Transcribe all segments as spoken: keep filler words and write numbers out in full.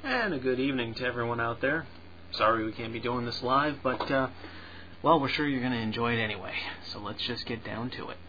And a good evening to everyone out there. Sorry we can't be doing this live, but, uh, well, we're sure you're going to enjoy it anyway. So let's just get down to it.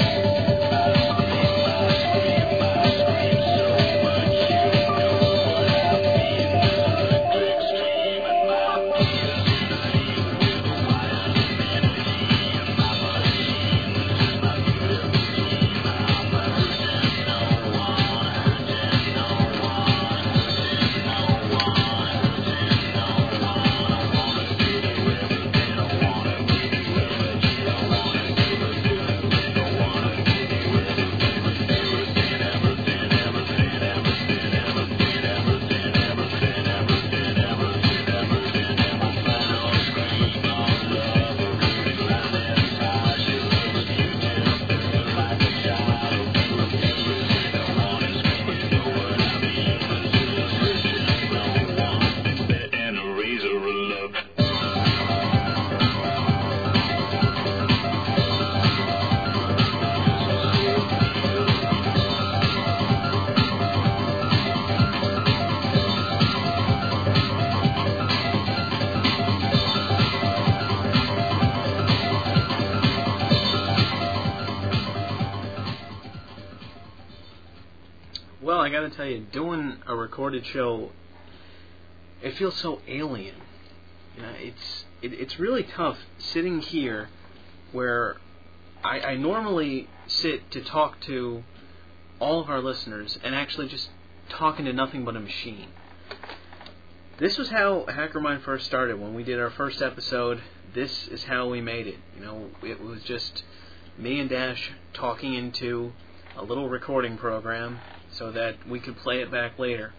Well, I gotta tell you, doing a recorded show, it feels so alien. You know, it's it, it's really tough sitting here where I, I normally sit to talk to all of our listeners and actually just talking to nothing but a machine. This was how HackerMind first started. When we did our first episode, this is how we made it. You know, it was just me and Dash talking into a little recording program so that we could play it back later.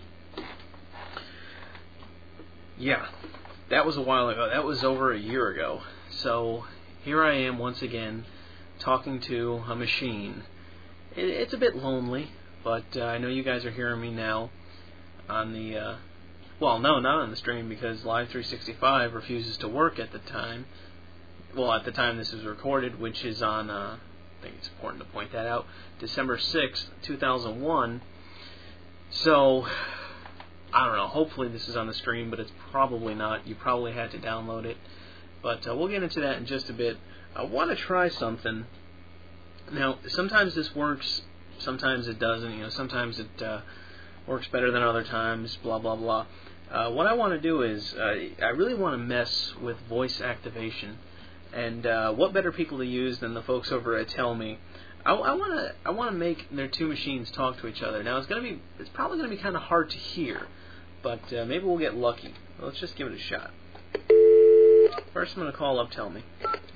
Yeah, that was a while ago. That was over a year ago. So here I am once again talking to a machine. It, it's a bit lonely, but uh, I know you guys are hearing me now on the, uh, well, no, not on the stream because Live three sixty-five refuses to work at the time. Well, at the time this is recorded, which is on, uh, I think it's important to point that out, December sixth, two thousand one. So, I don't know, hopefully this is on the stream, but it's probably not. You probably had to download it. But uh, we'll get into that in just a bit. I want to try something. Now, sometimes this works, sometimes it doesn't. You know, sometimes it uh, works better than other times, blah, blah, blah. Uh, what I want to do is, uh, I really want to mess with voice activation. And uh, what better people to use than the folks over at Tell Me? I, I want to I want to make their two machines talk to each other. Now it's gonna be it's probably gonna be kind of hard to hear, but uh, maybe we'll get lucky. Let's just give it a shot. First, I'm gonna call up Tell Me.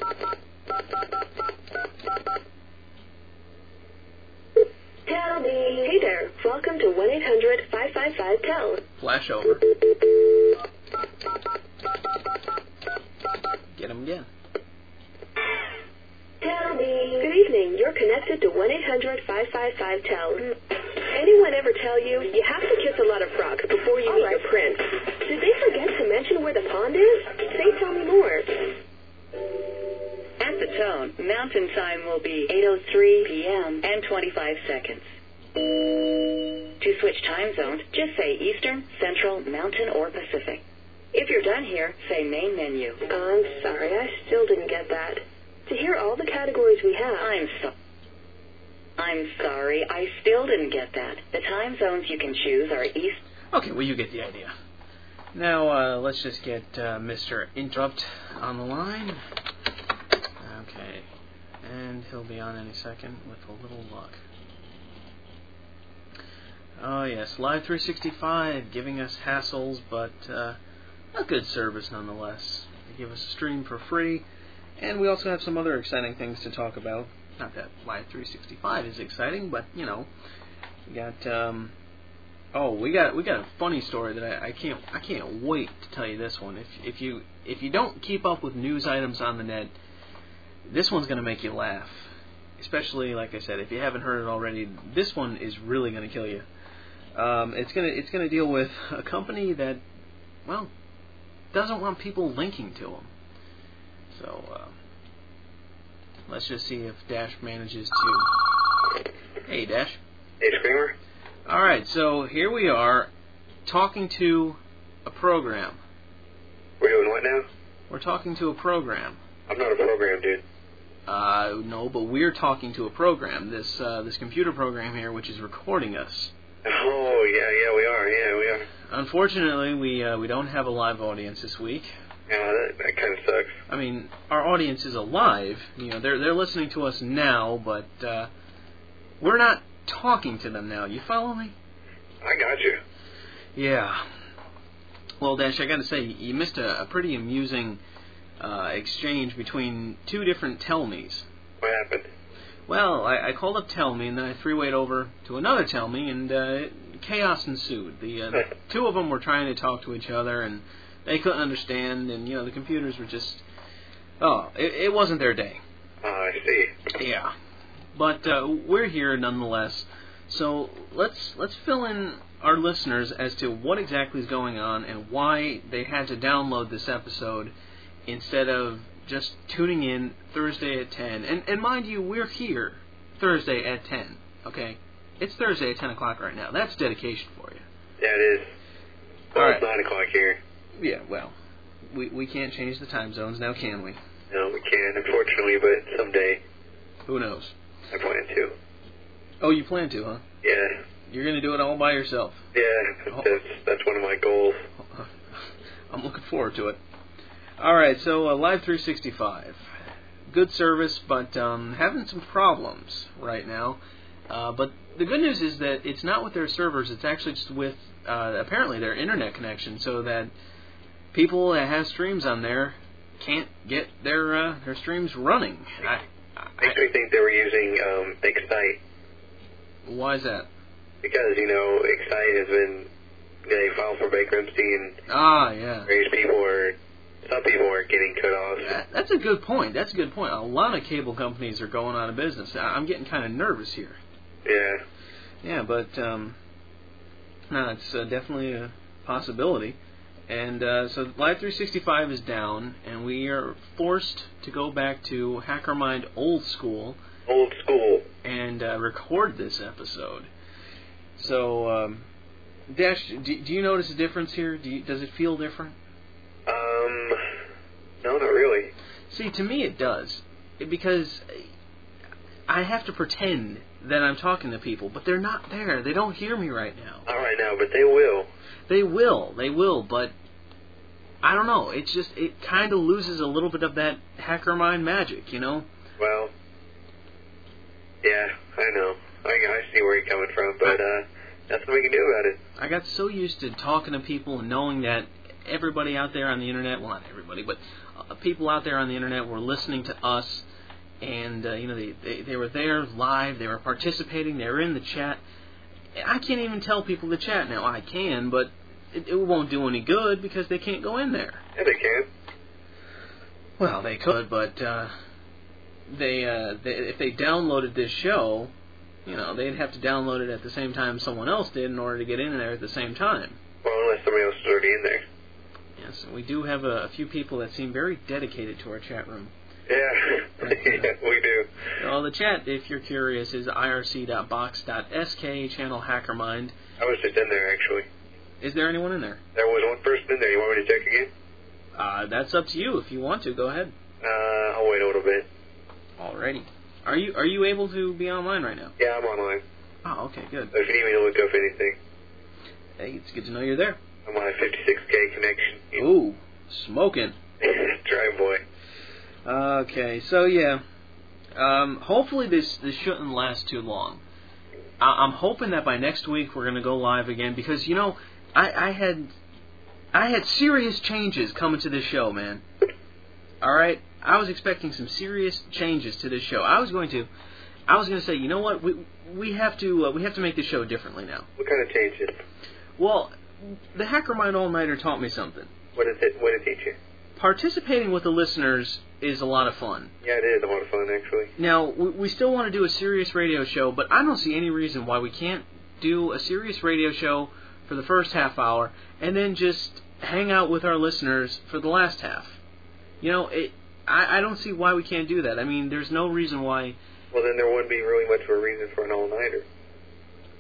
Tell me. Hey there. Welcome to one eight hundred five five five tell. Flash over. Get him again. Tell me. Good evening. You're connected to one eight hundred five five five tell. Anyone ever tell you you have to kiss a lot of frogs before you All meet right. your prince? Did they forget to mention where the pond is? Say tell me more. At the tone, mountain time will be eight oh three p.m. and twenty-five seconds. To switch time zones, just say Eastern, Central, Mountain, or Pacific. If you're done here, say main menu. I'm sorry, I still didn't get that. To hear all the categories we have... I'm so... I'm sorry, I still didn't get that. The time zones you can choose are East... Okay, well, you get the idea. Now, uh, let's just get uh, Mister Interrupt on the line. Okay, and he'll be on any second with a little luck. Oh, yes, Live three sixty-five giving us hassles, but uh, a good service nonetheless. They give us a stream for free. And we also have some other exciting things to talk about. Not that Live three sixty-five is exciting, but you know, we got. Um, oh, we got we got a funny story that I, I can't I can't wait to tell you this one. If if you if you don't keep up with news items on the net, this one's going to make you laugh. Especially, like I said, if you haven't heard it already, this one is really going to kill you. Um, it's gonna it's gonna deal with a company that, well, doesn't want people linking to them. So, uh, let's just see if Dash manages to... Hey, Dash. Hey, Screamer. Alright, so here we are talking to a program. We're doing what now? We're talking to a program. I'm not a program, dude. Uh, no, but we're talking to a program. This uh, this computer program here, which is recording us. Oh, yeah, yeah, we are, yeah, we are. Unfortunately, we uh, we don't have a live audience this week. Yeah, that, that kind of sucks. I mean, our audience is alive. You know, they're they're listening to us now, but uh, we're not talking to them now. You follow me? I got you. Yeah. Well, Dash, I got to say, you missed a, a pretty amusing uh, exchange between two different Tell-Me's. What happened? Well, I, I called up Tell-Me, and then I three-wayed over to another Tell-Me, and uh, chaos ensued. The, uh, the two of them were trying to talk to each other, and they couldn't understand, and, you know, the computers were just... Oh, it, it wasn't their day. Oh, I see. Yeah. But uh, we're here nonetheless, so let's let's fill in our listeners as to what exactly is going on and why they had to download this episode instead of just tuning in Thursday at ten. And, and mind you, we're here Thursday at ten, okay? It's Thursday at ten o'clock right now. That's dedication for you. Yeah, it is. Well, All it's right. nine o'clock here. Yeah, well, we we can't change the time zones now, can we? No, we can, unfortunately, but someday Who knows? I plan to. Oh, you plan to, huh? Yeah. You're going to do it all by yourself. Yeah, Oh. that's, that's one of my goals. I'm looking forward to it. All right, so uh, Live three sixty-five. Good service, but um, having some problems right now. Uh, but the good news is that it's not with their servers. It's actually just with, uh, apparently, their internet connection, so that people that have streams on there can't get their uh, their streams running. I, I, Makes me think they were using um, Excite. why is that? Because, you know, Excite has been, they filed for bankruptcy and Ah, yeah. various people are, some people are getting cut off. That, that's a good point. That's a good point. A lot of cable companies are going out of business. I- I'm getting kind of nervous here. Yeah. Yeah, but um, no, it's uh, definitely a possibility. And uh, so Live three sixty-five is down, and we are forced to go back to HackerMind Old School Old school. and uh, record this episode. So, um, Dash, do, do you notice a difference here? Do you, does it feel different? Um, no, not really. See, to me it does. Because I have to pretend that I'm talking to people, but they're not there. They don't hear me right now. Not right now, but they will. They will, they will, but I don't know. It's just, it kind of loses a little bit of that hacker mind magic, you know? Well, yeah, I know. I, I see where you're coming from, but uh, nothing we can do about it. I got so used to talking to people and knowing that everybody out there on the internet, well, not everybody, but uh, people out there on the internet were listening to us, and, uh, you know, they, they, they were there live, they were participating, they were in the chat. I can't even tell people to chat now. I can, but it, it won't do any good because they can't go in there. Yeah, they can. Well, they could, but uh, they, uh, they if they downloaded this show, you know, they'd have to download it at the same time someone else did in order to get in there at the same time. Well, unless somebody else is already in there. Yes, we do have a, a few people that seem very dedicated to our chat room. Yeah, yeah, we do. Well, the chat, if you're curious, is I R C dot box dot S K, channel HackerMind. I was just in there, actually. Is there anyone in there? There was one person in there. You want me to check again? Uh, that's up to you. If you want to, go ahead. Uh, I'll wait a little bit. Alrighty. Are you are you able to be online right now? Yeah, I'm online. Oh, okay, good. So if you need me to look up anything, Hey, it's good to know you're there. I'm on a fifty-six K connection. Ooh, smoking. Drive boy. Okay, so yeah, um, hopefully this this shouldn't last too long. I, I'm hoping that by next week we're gonna go live again because you know I, I had I had serious changes coming to this show, man. All right, I was expecting some serious changes to this show. I was going to I was going to say, you know what, we we have to uh, we have to make this show differently now. What kind of changes? Well, the HackerMind All Nighter taught me something. What did it? What did it teach you? Participating with the listeners is a lot of fun. Yeah, it is a lot of fun, actually. Now, we, we still want to do a serious radio show, but I don't see any reason why we can't do a serious radio show for the first half hour and then just hang out with our listeners for the last half. You know, it, I, I don't see why we can't do that. I mean, there's no reason why... Well, then there wouldn't be really much of a reason for an all-nighter.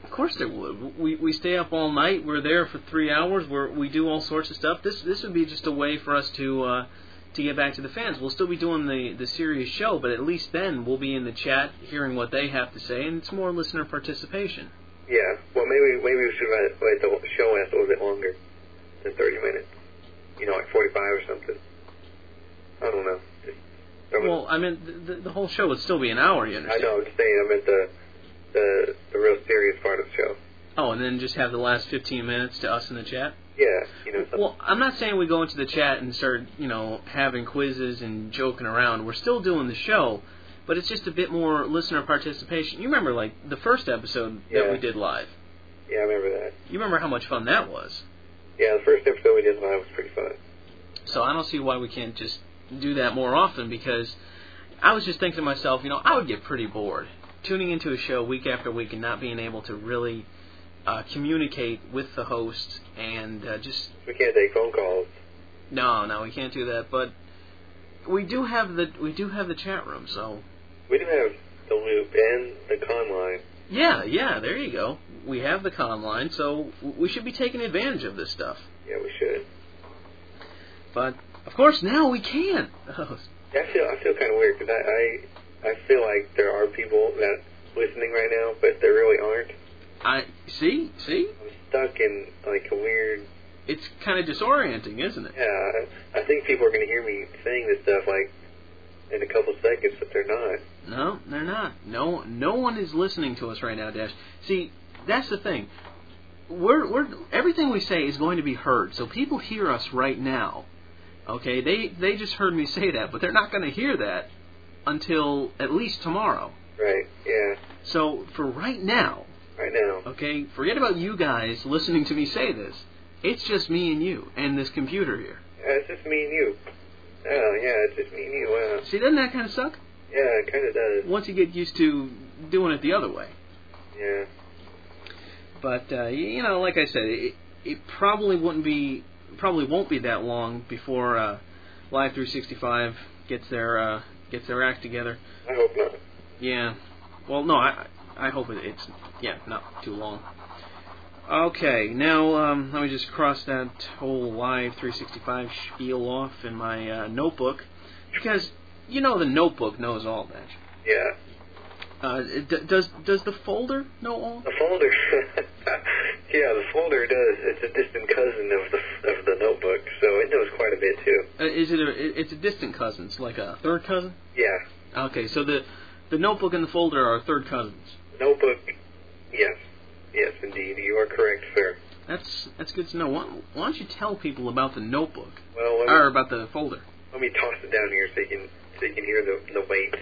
Of course there would. We we stay up all night. We're there for three hours. Where we do all sorts of stuff. This this would be just a way for us to uh, to get back to the fans. We'll still be doing the the serious show, but at least then we'll be in the chat, hearing what they have to say, and it's more listener participation. Yeah. Well, maybe maybe we should let, let the show last a little bit longer than thirty minutes. You know, like forty-five or something. I don't know. Just, well, I mean, the, the whole show would still be an hour. You understand? I know. I'm just saying. I meant the the the real serious part of the show. Oh, and then just have the last fifteen minutes to us in the chat? Yeah, you know. Something. Well, I'm not saying we go into the chat and start, you know, having quizzes and joking around. We're still doing the show, but it's just a bit more listener participation. You remember, like, the first episode yeah. that we did live? Yeah, I remember that. You remember how much fun that was? Yeah, the first episode we did live was pretty fun. So I don't see why we can't just do that more often, because I was just thinking to myself, you know, I would get pretty bored tuning into a show week after week and not being able to really uh, communicate with the host and uh, just... We can't take phone calls. No, no, we can't do that, but we do have the we do have the chat room, so... We do have the loop and the con line. Yeah, yeah, there you go. We have the con line, so we should be taking advantage of this stuff. Yeah, we should. But, of course, now we can't. Oh. Yeah, I feel, I feel kind of weird, because I, I, I feel like there are people that listening right now, but there really aren't. I See? See? I'm stuck in, like, a weird... It's kind of disorienting, isn't it? Yeah, I, I think people are going to hear me saying this stuff, like, in a couple seconds, but they're not. No, they're not. No, no one is listening to us right now, Dash. See, that's the thing. We're, we're, everything we say is going to be heard, so people hear us right now. Okay, they they just heard me say that, but they're not going to hear that until at least tomorrow. Right, yeah. So, for right now... Right now. Okay, forget about you guys listening to me say this. It's just me and you, and this computer here. Yeah, it's just me and you. Oh, yeah, it's just me and you, wow. See, doesn't that kind of suck? Yeah, it kind of does. Once you get used to doing it the other way. Yeah. But, uh, you know, like I said, it, it probably wouldn't be... probably won't be that long before uh, Live three sixty-five gets their uh, gets their act together. I hope not. Yeah. Well, no, I I hope it, it's yeah not too long. Okay, now um, let me just cross that whole Live three sixty-five spiel off in my uh, notebook, because you know the notebook knows all that. Yeah. Uh, d- does does the folder know all? The folder, yeah, the folder does. It's a distant cousin of the of the notebook, so it knows quite a bit too. Uh, is it a? It's a distant cousin. It's like a third cousin. Yeah. Okay, so the the notebook and the folder are third cousins. Notebook, yes, yes, indeed, you are correct, sir. That's that's good to know. Why, why don't you tell people about the notebook? Well, let me, or about the folder? Let me toss it down here so you can so you can hear the the weight.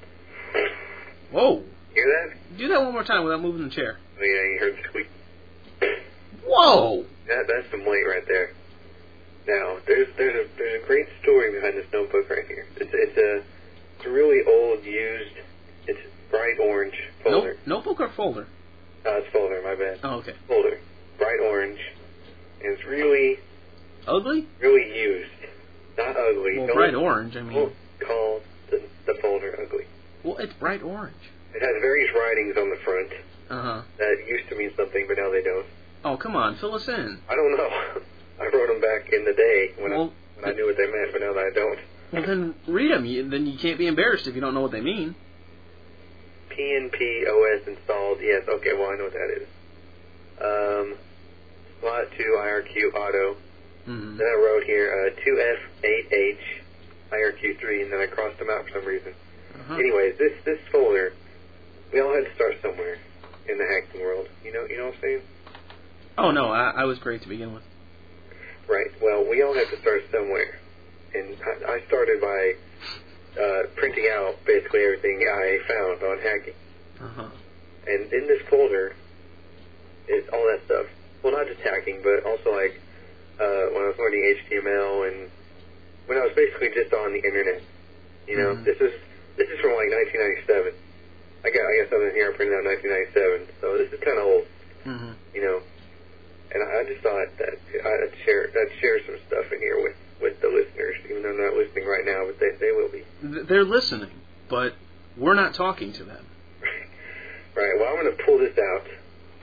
Whoa! Hear that? Do that one more time without moving the chair. Oh, yeah, you heard the squeak. Whoa! That that's some weight right there. Now, there's there's a there's a great story behind this notebook right here. It's it's a it's a really old, used, it's bright orange folder. Note, notebook or folder? Uh, it's folder, my bad. Oh, okay. Folder, bright orange, and it's really ugly. Really used, not ugly. Well, don't, bright orange. I mean, don't call the the folder ugly. Well, it's bright orange. It has various writings on the front. Uh huh. That used to mean something, but now they don't. Oh, come on, fill us in. I don't know. I wrote them back in the day when, well, I, when I knew what they meant, but now that I don't. Well, then read them. You, then you can't be embarrassed if you don't know what they mean. P N P O S installed. Yes. Okay. Well, I know what that is. Um, slot two I R Q auto. Mm-hmm. Then I wrote here uh, two F eight H I R Q three, and then I crossed them out for some reason. Uh-huh. Anyways, this this folder, we all had to start somewhere in the hacking world. You know, you know what I'm saying? Oh no, I, I was great to begin with. Right. Well, we all had to start somewhere, and I, I started by uh, printing out basically everything I found on hacking. Uh-huh. And in this folder is all that stuff. Well, not just hacking, but also like uh, when I was learning H T M L and when I was basically just on the internet. You know, mm-hmm. this is this is from like nineteen ninety-seven. I got I got something here I printed out in nineteen ninety-seven, so this is kind of old. Mm-hmm. You know, and I just thought that I'd share I'd share some stuff in here with, with the listeners, even though they're not listening right now, but they they will be. They're listening, but we're not talking to them. Right. Well, I'm going to pull this out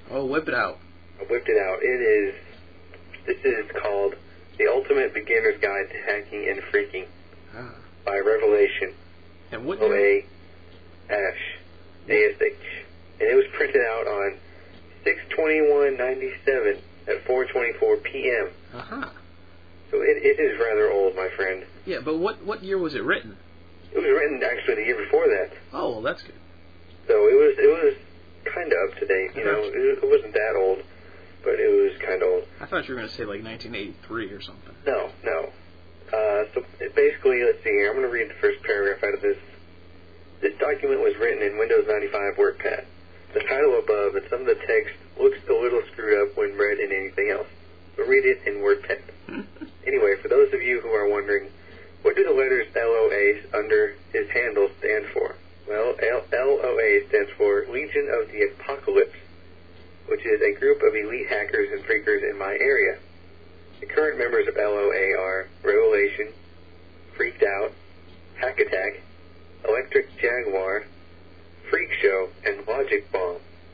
Oh, whip it out. I whipped it out. It is, this is called The Ultimate Beginner's Guide to Hacking and Freaking Ah. by Revelation. And what O year? A Ash A S H. And it was printed out on six twenty-one ninety-seven at four twenty-four p.m. Uh-huh. So it, it is rather old, my friend. Yeah, but what, what year was it written? It was written actually the year before that. Oh, well, that's good. So it was it was kind of up to date. You know, it, it wasn't that old, but it was kind of old. I thought you were going to say like nineteen eighty-three or something. No, no. Uh, so it basically, let's see here. I'm going to read the first paragraph out of this. This document was written in Windows ninety-five WordPad. The title above and some of the text looks a little screwed up when read in anything else. But read it in WordPad. Anyway, for those of you who are wondering, what do the letters L O A under his handle stand for? Well, L O A stands for Legion of the Apocalypse, which is a group of elite hackers and freakers in my area. The current members of L O A are Revelation, Freaked Out, Hack Attack, Electric Jaguar, Freak Show, and Logic Bomb.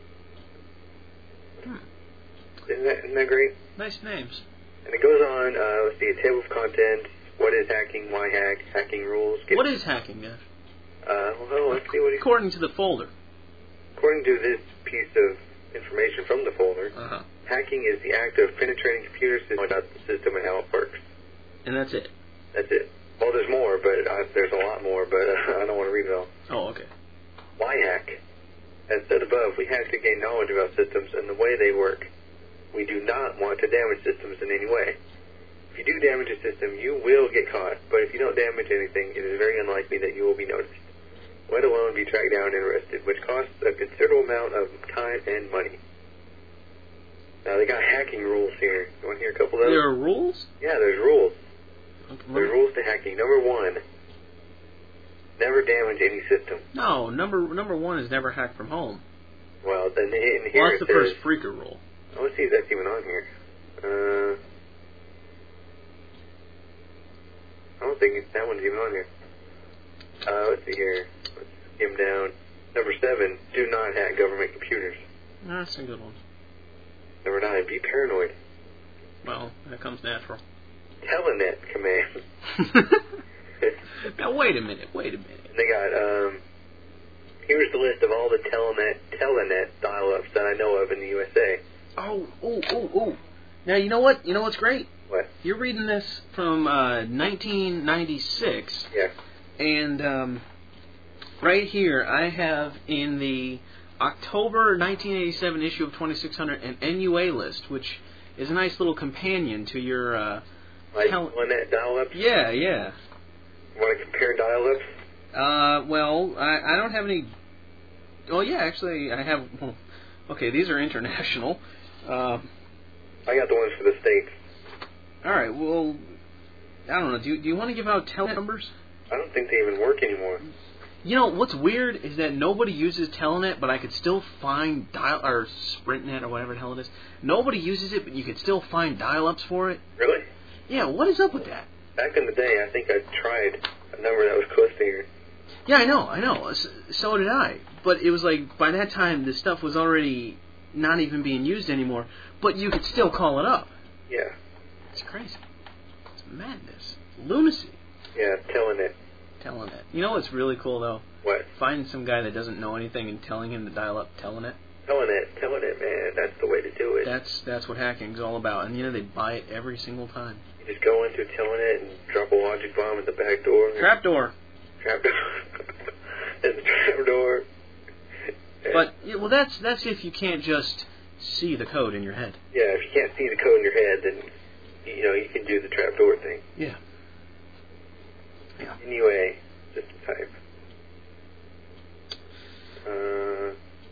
Hmm. Isn't that, isn't that great? Nice names. And it goes on, uh, let's see, a table of contents, what is hacking, why hack, hacking rules. Get, What is hacking, Gav? Uh, well, let's see what he... According to the folder. According to this piece of information from the folder, Uh-huh. hacking is the act of penetrating computer systems about the system and how it works. And that's it. That's it. Well, there's more, but uh, there's a lot more, but uh, I don't want to read it all. Oh, okay. Why hack? As said above, we hack to gain knowledge about systems and the way they work. We do not want to damage systems in any way. If you do damage a system, you will get caught, but if you don't damage anything, it is very unlikely that you will be noticed, let alone be tracked down and arrested, which costs a considerable amount of time and money. Now, they got hacking rules here. You want to hear a couple of those? There are rules? Yeah, there's rules. Okay. There's rules to hacking. Number one, never damage any system. No, number number one is never hack from home. Well, then in here Well, that's it the first says, freaker rule. oh, let's see if that's even on here. Uh, I don't think it, that one's even on here. Uh, let's see here. Let's skim down. Number seven, do not hack government computers. No, that's a good one. Number nine, be paranoid. Well, that comes natural. Telenet command. Now, wait a minute, wait a minute. They got, um, here's the list of all the Telenet, Telenet dial-ups that I know of in the U S A. Oh, oh, oh, oh. Now, you know what? You know what's great? What? You're reading this from uh, nineteen ninety-six. Yeah. And um, right here, I have in the October nineteen eighty-seven issue of twenty-six hundred an N U A list, which is a nice little companion to your... Uh, Like tel- Telenet dial-ups? yeah, yeah. Want to compare dial-ups? Uh, well, I, I don't have any... Oh, yeah, actually, I have... Well, okay, these are international. Uh, I got the ones for the States. all right, well, I don't know. Do you, do you want to give out Telenet numbers? I don't think they even work anymore. You know, what's weird is that nobody uses Telenet, but I could still find dial... or SprintNet or whatever the hell it is. Nobody uses it, but you could still find dial-ups for it. Really? Yeah, what is up with that? Back in the day, I think I tried a number that was close to here. Yeah, I know, I know. S- So did I. But it was like, by that time, this stuff was already not even being used anymore. But you could still call it up. Yeah. It's crazy. It's madness. Lunacy. Yeah, Telenet. Telenet. You know what's really cool, though? What? Finding some guy that doesn't know anything and telling him to dial up Telenet. Telenet, Telenet, man, that's the way to do it. That's that's what hacking's all about. And, you know, they buy it every single time. You just go into Telenet and drop a logic bomb at the back door. Trapdoor. Trapdoor. There's a trapdoor. But, yeah, well, that's that's if you can't just see the code in your head. Yeah, if you can't see the code in your head, then, you know, you can do the trapdoor thing. Yeah. Yeah. Anyway, just a type. Uh,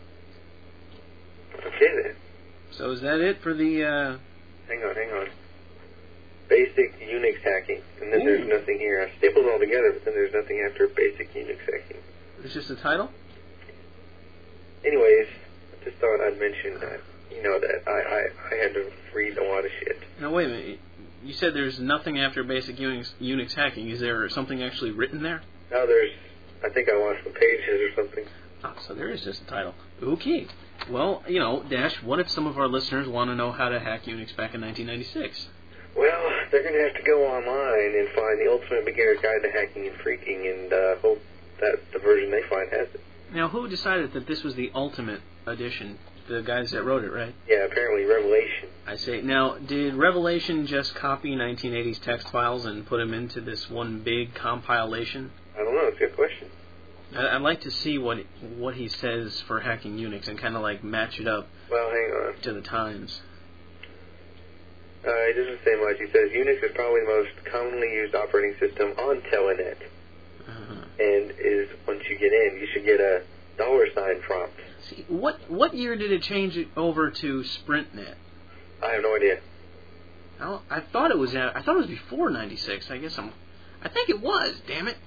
okay then. So is that it for the... Uh, Hang on, hang on. Basic Unix hacking. And then Ooh. there's nothing here. I stapled it all together, but then there's nothing after basic Unix hacking. it's just the title? Anyways, I just thought I'd mention that, you know, that I, I, I had to read a lot of shit. Now, wait a minute. You said there's nothing after basic Unix, Unix hacking. Is there something actually written there? Now there's, I think I lost some pages or something. Ah, so there is just a title. Okay. Well, you know, Dash, what if some of our listeners want to know how to hack Unix back in nineteen ninety-six? Well, they're going to have to go online and find the Ultimate Beginner's Guide to Hacking and Freaking and uh, hope that the version they find has it. Now, who decided that this was the Ultimate Edition? The guys that wrote it, right? Yeah, apparently Revelation. I say. Now, did Revelation just copy nineteen eighties text files and put them into this one big compilation? I don't know. It's a good question. I'd like to see what what he says for hacking Unix and kind of like match it up Well, hang on. to the times. Uh, it doesn't say much. He says Unix is probably the most commonly used operating system on Telenet. Uh-huh. And is, once you get in, you should get a dollar sign prompt. See, what what year did it change it over to SprintNet? I have no idea. I, don't, I thought it was at, I thought it was before ninety-six. I guess I'm. I think it was. Damn it.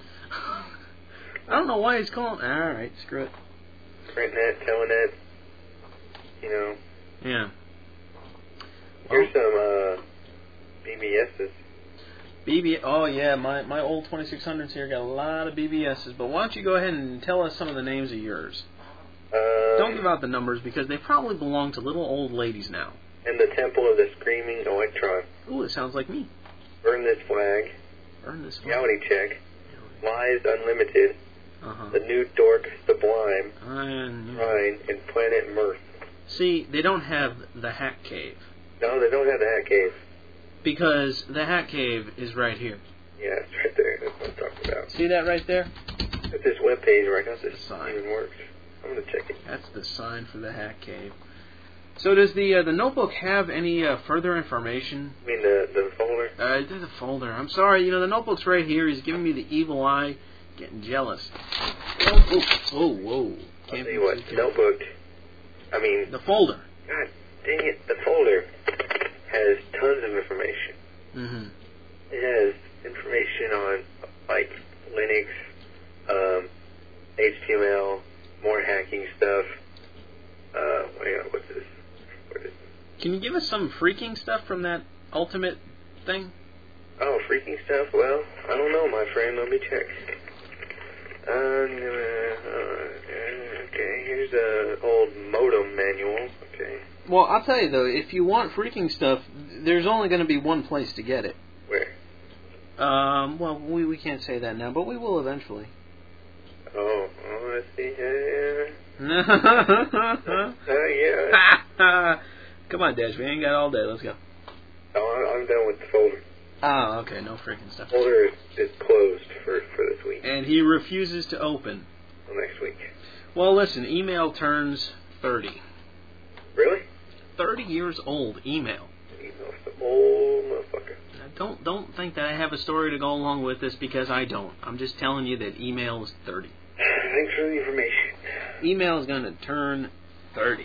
I don't know why he's calling. All right, screw it. SprintNet, Telenet, you know. Yeah. Here's some uh, B B Ss. B B. Oh yeah, my my old twenty-six hundreds here got a lot of B B Ss. But why don't you go ahead and tell us some of the names of yours? Um, Don't give out the numbers because they probably belong to little old ladies now. And the Temple of the Screaming Electron. Ooh, it sounds like me. Burn This Flag. Earn this one. Reality Check. Lies Unlimited. Uh-huh. The New Dork Sublime. Uh, Rhine. And Planet Mirth. See, they don't have the Hack Cave. No, they don't have the Hat Cave. Because the Hack Cave is right here. Yeah, it's right there. That's what I'm talking about. See that right there? At this webpage right now, this Sign. even works. I'm going to check it. That's the sign for the Hack Cave. So does the uh, the notebook have any uh, further information? I mean the, the folder? Uh, there's a folder. I'm sorry, you know, the notebook's right here. He's giving me the evil eye. Getting jealous. Oh, whoa, whoa. I'll Can't tell you be what, too the careful. notebook, I mean, The folder. God dang it, the folder has tons of information. Mm-hmm. It has information on, like, Linux, um, H T M L, more hacking stuff. Uh, wait, what's this? What is Can you give us some freaking stuff from that ultimate thing? Oh, freaking stuff? Well, I don't know, my friend. Let me check. Uh, okay, here's a old modem manual. Okay. Well, I'll tell you, though, if you want freaking stuff, there's only going to be one place to get it. Where? Um, well, we, we can't say that now, but we will eventually. Oh, oh let's see here. uh, yeah. Come on, Dash, we ain't got all day. Let's go. Oh, I'm done with the folder. Ah, okay, no freaking stuff. Folder is, is closed for, for this week. And he refuses to open. Well, next week. Well, listen, email turns thirty. Really? thirty years old, email. Email's the old motherfucker. Now, don't don't think that I have a story to go along with this because I don't. I'm just telling you that email is thirty. Thanks for the information. Email is going to turn thirty.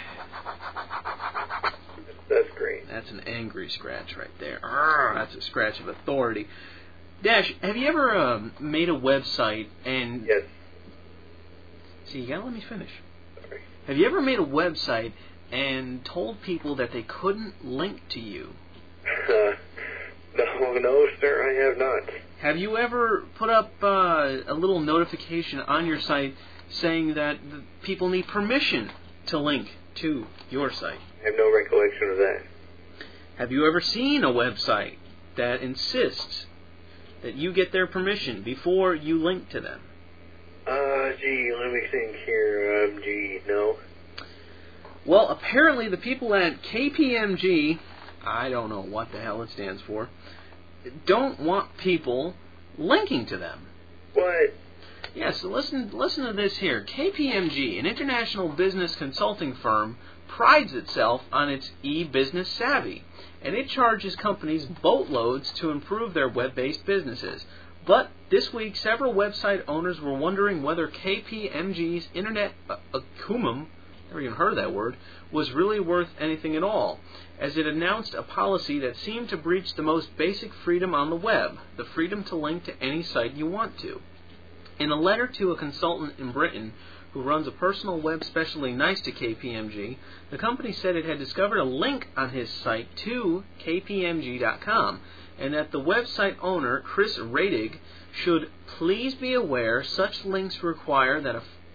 That's great. That's an angry scratch right there. Arrgh, that's a scratch of authority. Dash, have you ever um, made a website and... Yes. See, you gotta let me finish. Sorry. Have you ever made a website and told people that they couldn't link to you? Uh, no, no, sir, I have not. Have you ever put up uh, a little notification on your site saying that the people need permission to link to your site? I have no recollection of that. Have you ever seen a website that insists that you get their permission before you link to them? Uh, gee, let me think here. Um, gee, no. Well, apparently the people at K P M G, I don't know what the hell it stands for, don't want people linking to them. What? Yeah, so listen, listen to this here. K P M G, an international business consulting firm, prides itself on its e-business savvy, and it charges companies boatloads to improve their web-based businesses. But this week, several website owners were wondering whether K P M G's internet acumen, never even heard of that word, was really worth anything at all, as it announced a policy that seemed to breach the most basic freedom on the web, the freedom to link to any site you want to. In a letter to a consultant in Britain who runs a personal web specially nice to K P M G, the company said it had discovered a link on his site to K P M G dot com, and that the website owner, Chris Radig, should please be aware such links require that a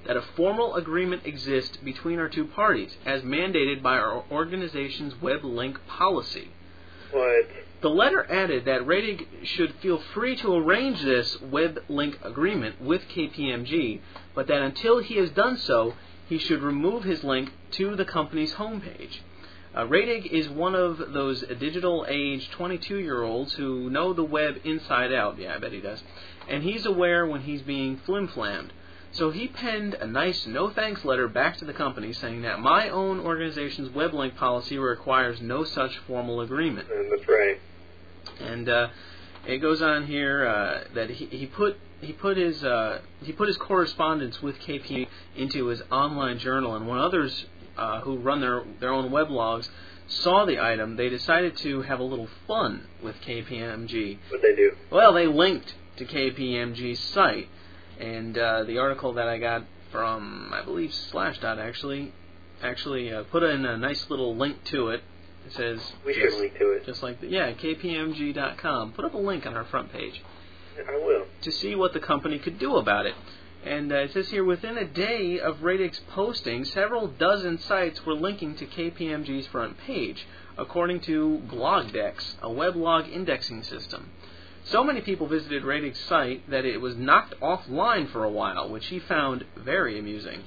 that a formal agreement exists between our two parties, as mandated by our organization's web link policy. What? The letter added that Radig should feel free to arrange this web link agreement with K P M G, but that until he has done so, he should remove his link to the company's homepage. Uh, Radig is one of those digital age twenty-two-year-olds who know the web inside out. Yeah, I bet he does. And he's aware when he's being flim-flammed. So he penned a nice no-thanks letter back to the company saying that my own organization's web link policy requires no such formal agreement. And that's right. And uh, it goes on here uh, that he, he put he put his uh, he put his correspondence with K P M G into his online journal, and when others uh, who run their their own weblogs saw the item, they decided to have a little fun with K P M G. What'd they do? Well, they linked to K P M G's site, and uh, the article that I got from, I believe, Slashdot actually actually uh, put in a nice little link to it. It says we just, should link to it. Just like the, yeah, K P M G dot com. Put up a link on our front page. I will. To see what the company could do about it. And uh, it says here, within a day of Radig's posting, several dozen sites were linking to K P M G's front page, according to BlogDex, a weblog indexing system. So many people visited Radig's site that it was knocked offline for a while, which he found very amusing.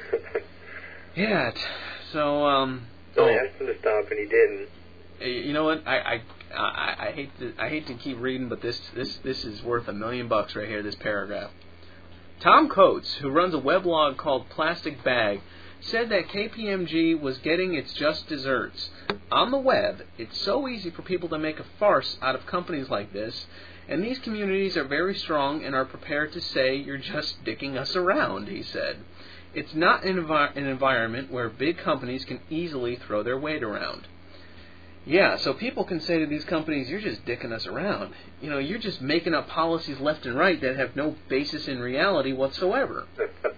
Yeah. So, um... So oh. I asked him to stop, and he didn't. You know what? I I, I, I hate to I hate to keep reading, but this, this this is worth a million bucks right here. This paragraph. Tom Coates, who runs a weblog called Plastic Bag, said that K P M G was getting its just desserts. On the web, it's so easy for people to make a farce out of companies like this, and these communities are very strong and are prepared to say you're just dicking us around, he said. It's not an, envi- an environment where big companies can easily throw their weight around. Yeah, so people can say to these companies, you're just dicking us around. You know, you're just making up policies left and right that have no basis in reality whatsoever.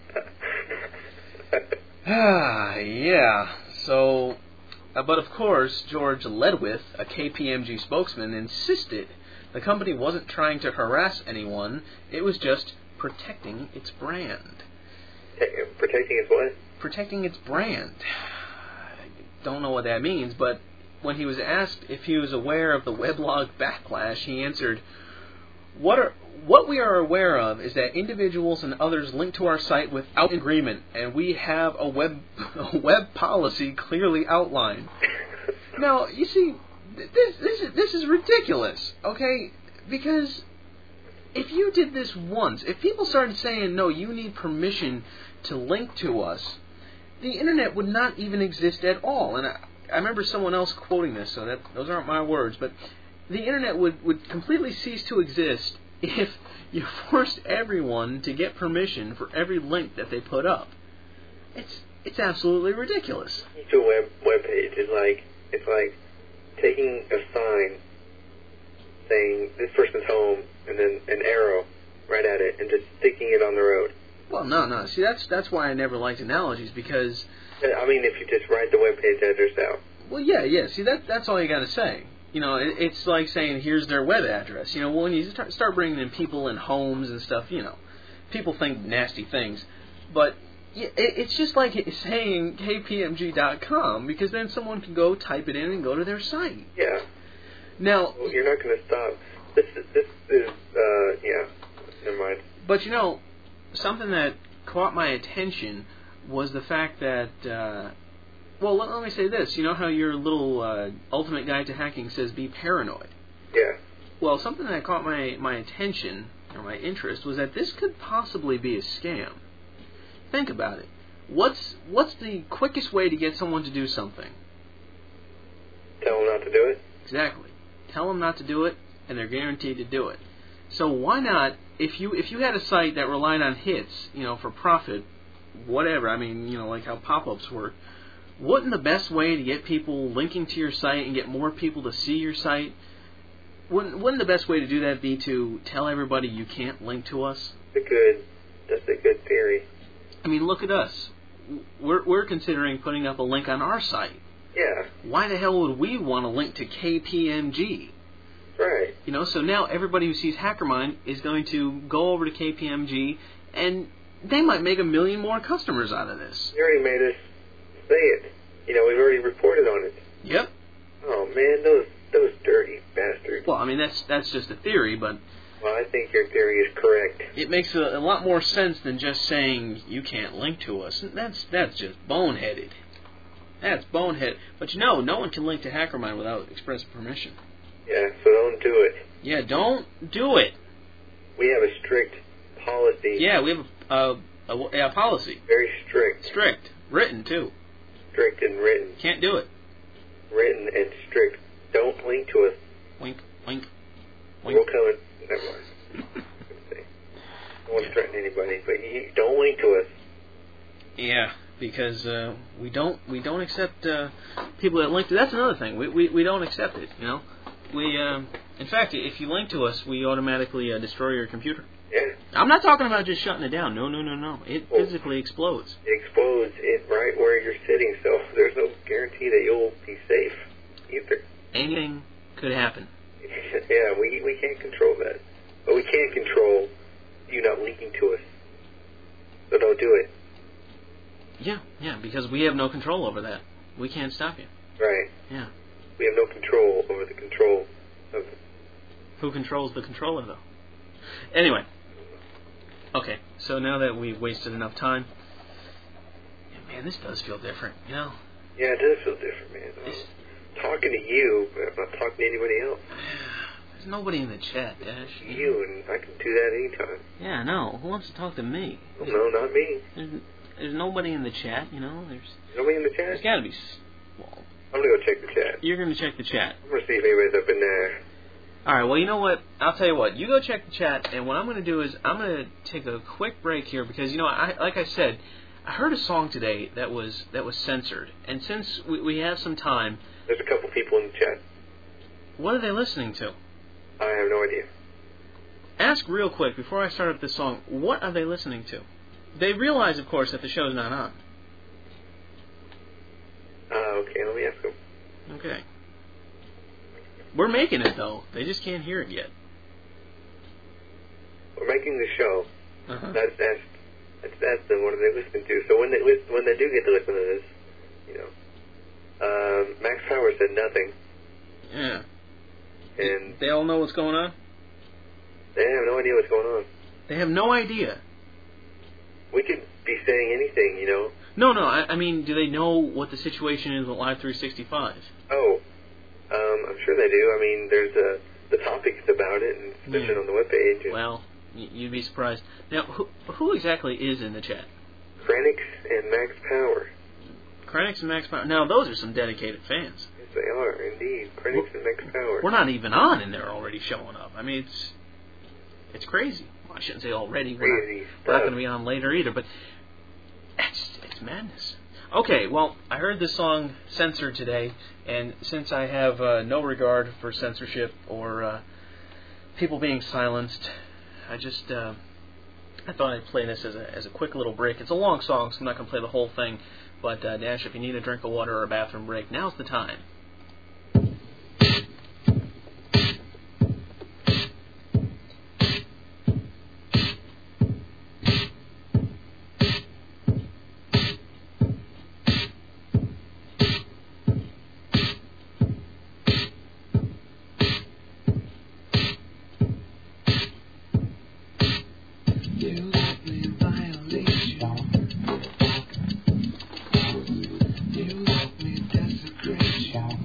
Ah, yeah. So, uh, but of course, George Ledwith, a K P M G spokesman, insisted the company wasn't trying to harass anyone. It was just protecting its brand. Protecting its what? Protecting its brand. I don't know what that means, but when he was asked if he was aware of the weblog backlash, he answered, What are what we are aware of is that individuals and others link to our site without agreement, and we have a web a web policy clearly outlined. Now, you see, this this is this is ridiculous, okay? Because if you did this once, if people started saying, no, you need permission to link to us, the internet would not even exist at all. And I, I remember someone else quoting this, so that those aren't my words, but the internet would, would completely cease to exist if you forced everyone to get permission for every link that they put up. It's it's absolutely ridiculous. To a web web page is like it's like taking a sign saying this person's home and then an arrow right at it and just sticking it on the road. Well, no, no. See, that's that's why I never liked analogies, because I mean, if you just write the web page address out. Well, yeah, yeah. See, that that's all you got to say. You know, it, it's like saying, here's their web address. You know, when you start, start bringing in people and homes and stuff, you know, people think nasty things. But it, it's just like saying K P M G dot com, because then someone can go type it in and go to their site. Yeah. Now, well, you're not going to stop. This is, this is, uh, yeah, never mind. But, you know, something that caught my attention was the fact that... Uh, Well, let, let me say this. You know how your little uh, ultimate guide to hacking says be paranoid? Yeah. Well, something that caught my, my attention, or my interest, was that this could possibly be a scam. Think about it. What's what's the quickest way to get someone to do something? Tell them not to do it? Exactly. Tell them not to do it, and they're guaranteed to do it. So why not, if you if you had a site that relied on hits, you know, for profit, whatever, I mean, you know, like how pop-ups work, wouldn't the best way to get people linking to your site and get more people to see your site, wouldn't, wouldn't the best way to do that be to tell everybody you can't link to us? That's a good, that's a good theory. I mean, look at us. We're, we're considering putting up a link on our site. Yeah. Why the hell would we want to link to K P M G? Right. You know, so now everybody who sees HackerMind is going to go over to K P M G and they might make a million more customers out of this. You already made us say it. You know, we've already reported on it. Yep. Oh, man, those those dirty bastards. Well, I mean, that's that's just a theory, but... Well, I think your theory is correct. It makes a, a lot more sense than just saying, you can't link to us. That's that's just boneheaded. That's boneheaded. But you know, no one can link to HackerMind without express permission. Yeah, so don't do it. Yeah, don't do it. We have a strict policy. Yeah, we have a, a, a, a policy. Very strict. Strict. Written, too. Strict and written. Can't do it. Written and strict. Don't link to us. Wink, wink, We'll wink. come and... Never mind. I won't threaten anybody, but you don't link to us. Yeah, because uh, we don't we don't accept uh, people that link to. That's another thing. We we, we don't accept it. You know, we um, in fact, if you link to us, we automatically uh, destroy your computer. Yeah. I'm not talking about just shutting it down. No, no, no, no. It Well, physically explodes. It explodes it right where you're sitting, so there's no guarantee that you'll be safe either. Anything could happen. Yeah, we we can't control that. But we can control you not linking to us. So don't do it. Yeah, yeah, because we have no control over that. We can't stop you. Right. Yeah. We have no control over the control of... Who controls the controller, though? Anyway. Okay, so now that we've wasted enough time, yeah, man, this does feel different, you know? Yeah, it does feel different, man. I'm talking to you, but I'm not talking to anybody else. There's nobody in the chat, Dash. You, and I can do that anytime. Yeah, no. Who wants to talk to me? Well, no, not me. There's, there's nobody in the chat, you know? There's Nobody in the There's chat? got to be... s- Well, I'm going to go check the chat. you're going to check the chat. I'm going to see if anybody's up in there. All right, well, you know what? I'll tell you what. You go check the chat, and what I'm going to do is I'm going to take a quick break here because, you know, I, like I said, I heard a song today that was that was censored. And since we, we have some time, There's a couple people in the chat. what are they listening to? I have no idea. Ask real quick, before I start up this song, what are they listening to? They realize, of course, that the show's not on. Uh, okay, let me ask them. Okay. We're making it, though. They just can't hear it yet. We're making the show. Uh-huh. That's that's that's that's them. What are they listening to? So when they lis- when they do get to listen to this, you know, um, Max Power said nothing, Yeah. and They all know what's going on? they have no idea what's going on. They have no idea. We could be saying anything, you know. No, no, I, I mean, do they know what the situation is with Live three sixty-five? Oh, um, I'm sure they do. I mean, there's a the topics about it, and it's mentioned Yeah. on the webpage. And Well, y- you'd be surprised. Now, who, who exactly is in the chat? Krenix and Max Power. Krenix and Max Power. Now, those are some dedicated fans. Yes, they are indeed. Krenix and Max Power. We're not even on, and they're already showing up. I mean, it's it's crazy. Well, I shouldn't say already. We're Crazy not, we're not stuff. going to be on later either, but it's, it's madness. Okay, well, I heard this song censored today, and since I have uh, no regard for censorship or uh, people being silenced, I just uh, I thought I'd play this as a as a quick little break. It's a long song, so I'm not going to play the whole thing. But uh, Dash, if you need a drink of water or a bathroom break, now's the time. You let me violate you. You let me desecrate you.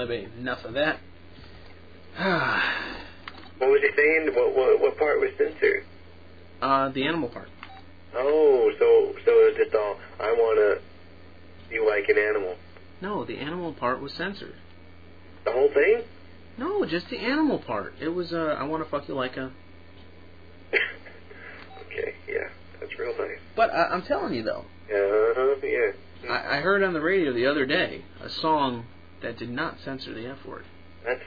be. Enough of that. What was he saying? What, what what part was censored? uh, the animal part. Oh, so so it was just all, I want to be like an animal. No, the animal part was censored. The whole thing? No, just the animal part. It was, uh, I want to fuck you like a... Okay, yeah, that's real nice. But uh, I'm telling you, though. Uh-huh, yeah. I, I heard on the radio the other day a song that did not censor the F word. That's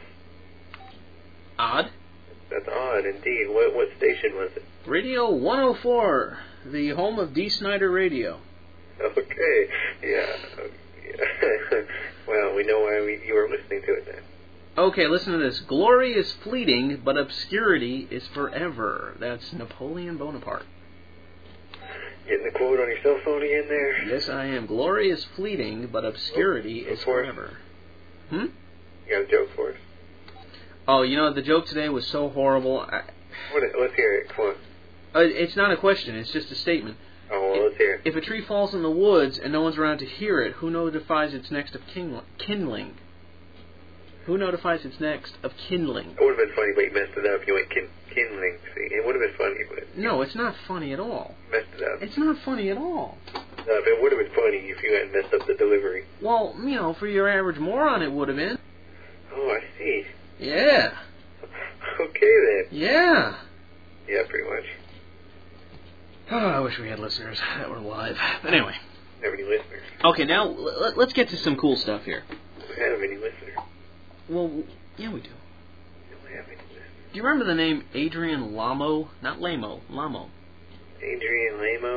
Odd. that's odd indeed. What what station was it? Radio one oh four, the home of D. Snyder Radio. Okay, yeah. yeah. Well, we know why we, you were listening to it then. Okay, listen to this. Glory is fleeting, but obscurity is forever. That's Napoleon Bonaparte. Getting the quote on your cell phone again there? Yes, I am. Glory is fleeting, but obscurity Oh, is for it. forever. Hmm? You got a joke for us? Oh, you know, the joke today was so horrible. I, What, let's hear it. Come on. uh, it's not a question, it's just a statement. Oh, well, let's hear it. If a tree falls in the woods and no one's around to hear it, who notifies its next of kin- kindling? Who notifies its next of kindling? It would have been funny, but you messed it up. You went kin- kindling. See, it would have been funny, but No, it's not funny at all. you messed it up. It's not funny at all. Uh, but it would have been funny if you hadn't messed up the delivery. Well, you know, for your average moron, it would have been. Oh, I see. Yeah. Okay, then. Yeah. Yeah, pretty much. Oh, I wish we had listeners that were live. But anyway. Don't have any listeners. Okay, now l- let's get to some cool stuff here. We don't have any listeners. Well, yeah, we do. We don't have any listeners. Do you remember the name Adrian Lamo? Not Lamo, Lamo. Adrian Lamo?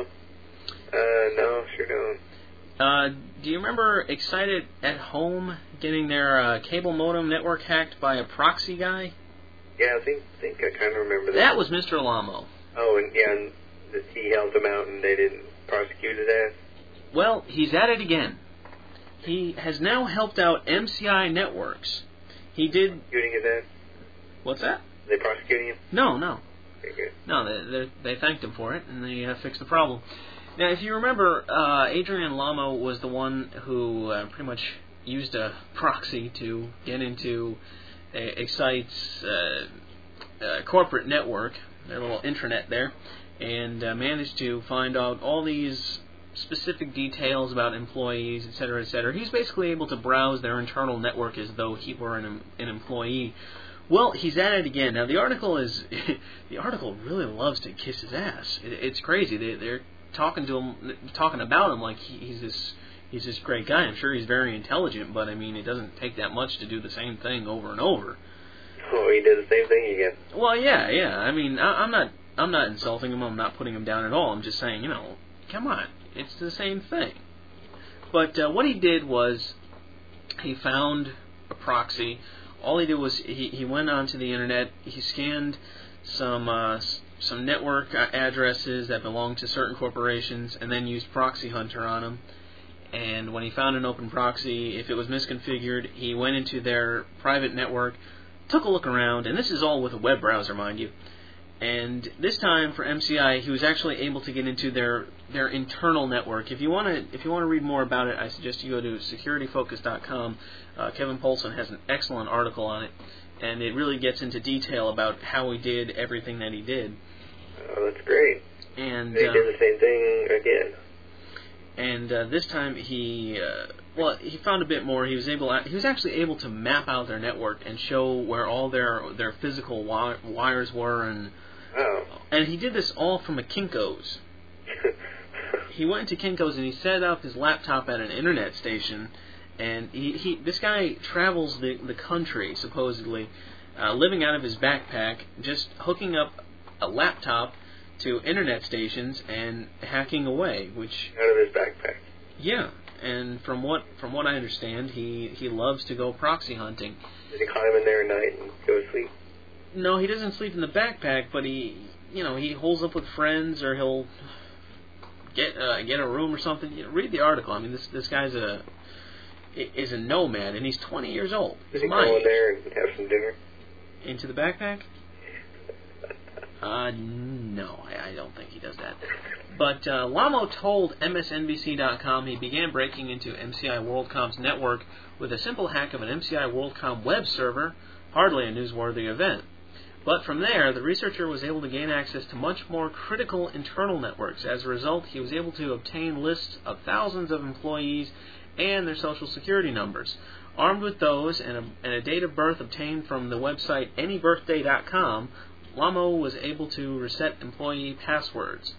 Uh, no, sure don't. Uh, do you remember Excited at Home getting their uh, cable modem network hacked by a proxy guy? Yeah, I think think I kind of remember that. That was Mister Lamo. Oh, and yeah, and the, he held him out and they didn't prosecute his ass? Well, he's at it again. He has now helped out M C I Networks. He did... Prosecuting his ass? What's that? Are they prosecuting him? No, no. Okay, good. No, they, they, they thanked him for it, and they uh, fixed the problem. Now, if you remember, uh, Adrian Lamo was the one who uh, pretty much used a proxy to get into uh, Excite's uh, uh, corporate network, their little intranet there, and uh, managed to find out all these specific details about employees, et cetera, et cetera. He's basically able to browse their internal network as though he were an, an employee. Well, he's at it again. Now, the article is the article really loves to kiss his ass. It, it's crazy. They, they're talking to him, talking about him like he, he's this he's this great guy. I'm sure he's very intelligent, but I mean, it doesn't take that much to do the same thing over and over. Oh, he did the same thing again. Well, yeah, yeah. I mean, I, I'm not I'm not insulting him. I'm not putting him down at all. I'm just saying, you know, come on, it's the same thing. But uh, what he did was he found a proxy. All he did was he, he went onto the internet, he scanned some uh, some network addresses that belonged to certain corporations, and then used Proxy Hunter on them. And when he found an open proxy, if it was misconfigured, he went into their private network, took a look around, and this is all with a web browser, mind you. And this time for M C I, he was actually able to get into their their internal network. If you want to, if you want to read more about it, I suggest you go to security focus dot com. Uh, Kevin Polson has an excellent article on it, and it really gets into detail about how he did everything that he did. Oh, that's great. And They uh, did the same thing again. and uh, this time he, uh, well, he found a bit more. He was able, he was actually able to map out their network and show where all their their physical wi- wires were, and Oh. and he did this all from a Kinko's. He went to Kinko's and he set up his laptop at an internet station, and he, he this guy travels the, the country, supposedly, uh, living out of his backpack, just hooking up a laptop to internet stations and hacking away, which, Out of his backpack. yeah, and from what from what I understand, he, he loves to go proxy hunting. Did he climb in there at night and go to sleep? No, he doesn't sleep in the backpack, but he, you know, he holds up with friends, or he'll get uh, get a room or something. You know, read the article. I mean, this this guy's a is a nomad, and he's twenty years old. Did He's he my go in age. there and have some dinner? Into the backpack? Uh, no, I, I don't think he does that. But uh, Lamo told M S N B C dot com he began breaking into M C I WorldCom's network with a simple hack of an M C I WorldCom web server, hardly a newsworthy event. But from there, the researcher was able to gain access to much more critical internal networks. As a result, he was able to obtain lists of thousands of employees and their social security numbers. Armed with those and a, and a date of birth obtained from the website any birthday dot com, Lamo was able to reset employee passwords.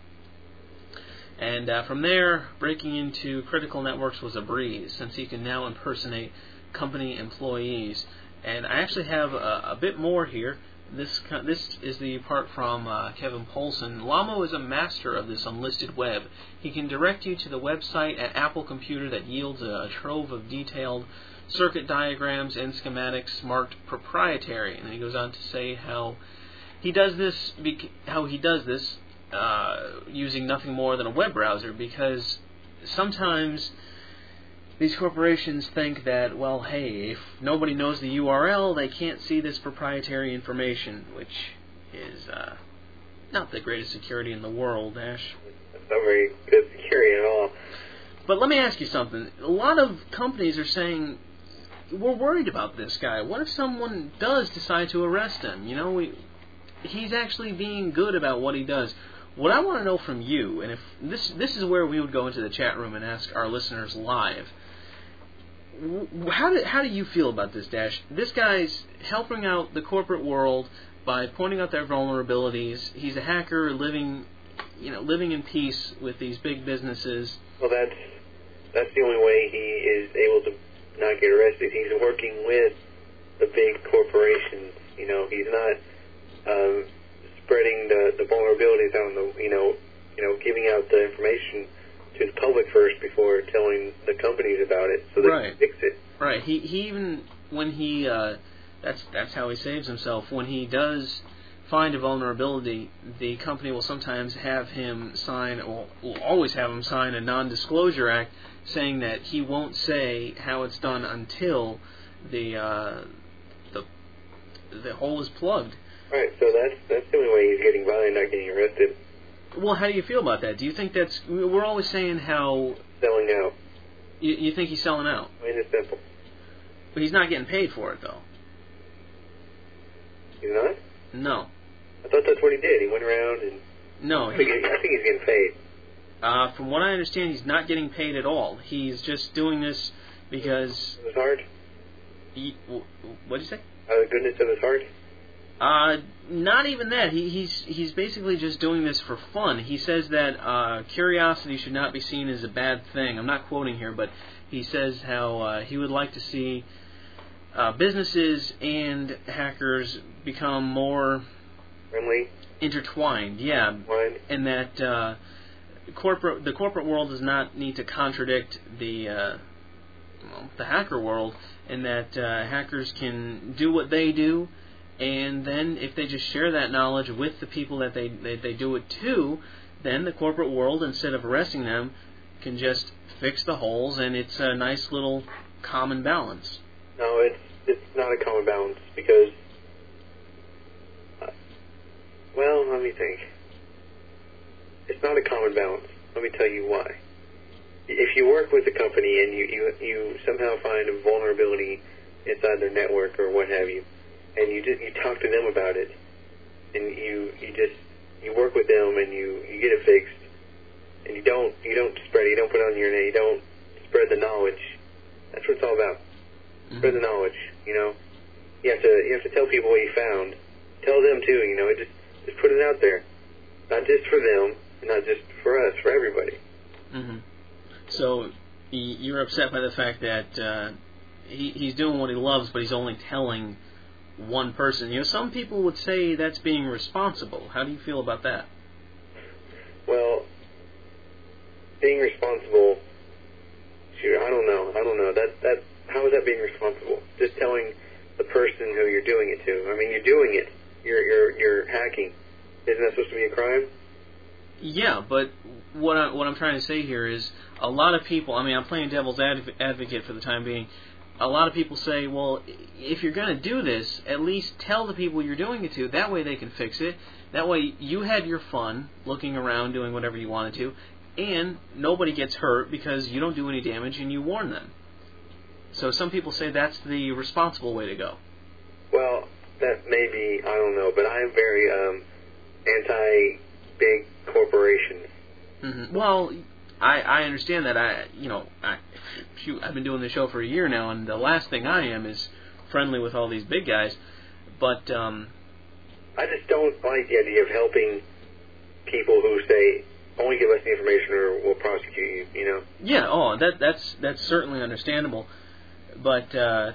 And uh, from there, breaking into critical networks was a breeze, since he can now impersonate company employees. And I actually have a, a bit more here. This this is the part from uh, Kevin Polson. Lamo is a master of this unlisted web. He can direct you to the website at Apple Computer that yields a, a trove of detailed circuit diagrams and schematics marked proprietary. And then he goes on to say how he does this, how he does this uh, using nothing more than a web browser, because sometimes these corporations think that, well, hey, if nobody knows the U R L, they can't see this proprietary information, which is uh, not the greatest security in the world, Ash. That's not very good security at all. But let me ask you something. A lot of companies are saying, we're worried about this guy. What if someone does decide to arrest him? You know, we, he's actually being good about what he does. What I want to know from you, and if this this is where we would go into the chat room and ask our listeners live, How do, how do you feel about this, Dash? This guy's helping out the corporate world by pointing out their vulnerabilities. He's a hacker living, you know, living in peace with these big businesses. Well, that's that's the only way he is able to not get arrested. He's working with the big corporations. You know, he's not um, spreading the, the vulnerabilities out on the, you know, you know, giving out the information to the public first before telling the companies about it, so they right. can fix it. Right. He he even when he uh, that's that's how he saves himself. When he does find a vulnerability, the company will sometimes have him sign, or will always have him sign a non-disclosure act, saying that he won't say how it's done until the uh, the the hole is plugged. Right. So that's that's the only way he's getting by, not getting arrested. Well, how do you feel about that? Do you think that's... We're always saying how... Selling out. You, you think he's selling out? Plain and simple. But he's not getting paid for it, though. He's not? No. I thought that's what he did. He went around and... No. I think, he, I think he's getting paid. Uh, from what I understand, he's not getting paid at all. He's just doing this because... Of his heart? He, what did you say? Out of the goodness of his heart? Uh, not even that. He, he's he's basically just doing this for fun. He says that uh, curiosity should not be seen as a bad thing. I'm not quoting here, but he says how uh, he would like to see uh, businesses and hackers become more friendly, intertwined. Yeah, Intertwined. and that uh, corporate the corporate world does not need to contradict the uh, well, the hacker world, and that uh, hackers can do what they do. And then if they just share that knowledge with the people that they, they, they do it to, then the corporate world, instead of arresting them, can just fix the holes, and it's a nice little common balance. No, it's it's not a common balance, because, uh, well, let me think. It's not a common balance. Let me tell you why. If you work with a company and you, you, you somehow find a vulnerability inside their network or what have you, and you just, you talk to them about it, and you you just you work with them and you, you get it fixed, and you don't you don't spread it, you don't put it on your internet, you don't spread the knowledge. That's what it's all about. Mm-hmm. Spread the knowledge. You know, you have to you have to tell people what you found. Tell them too. You know, just just put it out there, not just for them, not just for us, for everybody. Mm-hmm. So you're upset by the fact that uh, he he's doing what he loves, but he's only telling one person. You know, some people would say that's being responsible. How do you feel about that? Well, being responsible, shoot, I don't know. I don't know. That that how is that being responsible? Just telling the person who you're doing it to. I mean, you're doing it. You're you're you're hacking. Isn't that supposed to be a crime? Yeah, but what I, what I'm trying to say here is a lot of people. I mean, I'm playing devil's adv- advocate for the time being. a lot of people say, well, if you're going to do this, at least tell the people you're doing it to. That way they can fix it. That way you had your fun looking around doing whatever you wanted to, and nobody gets hurt because you don't do any damage and you warn them. So some people say that's the responsible way to go. Well, that may be, I don't know, but I'm very um, anti-big corporations. Mm-hmm. Well, I, I understand that. I, you know, I, shoot, I've been doing the show for a year now, and the last thing I am is friendly with all these big guys. But um, I just don't like the idea of helping people who say, only give us the information or we'll prosecute you, you know? Yeah, oh, that that's that's certainly understandable. But uh,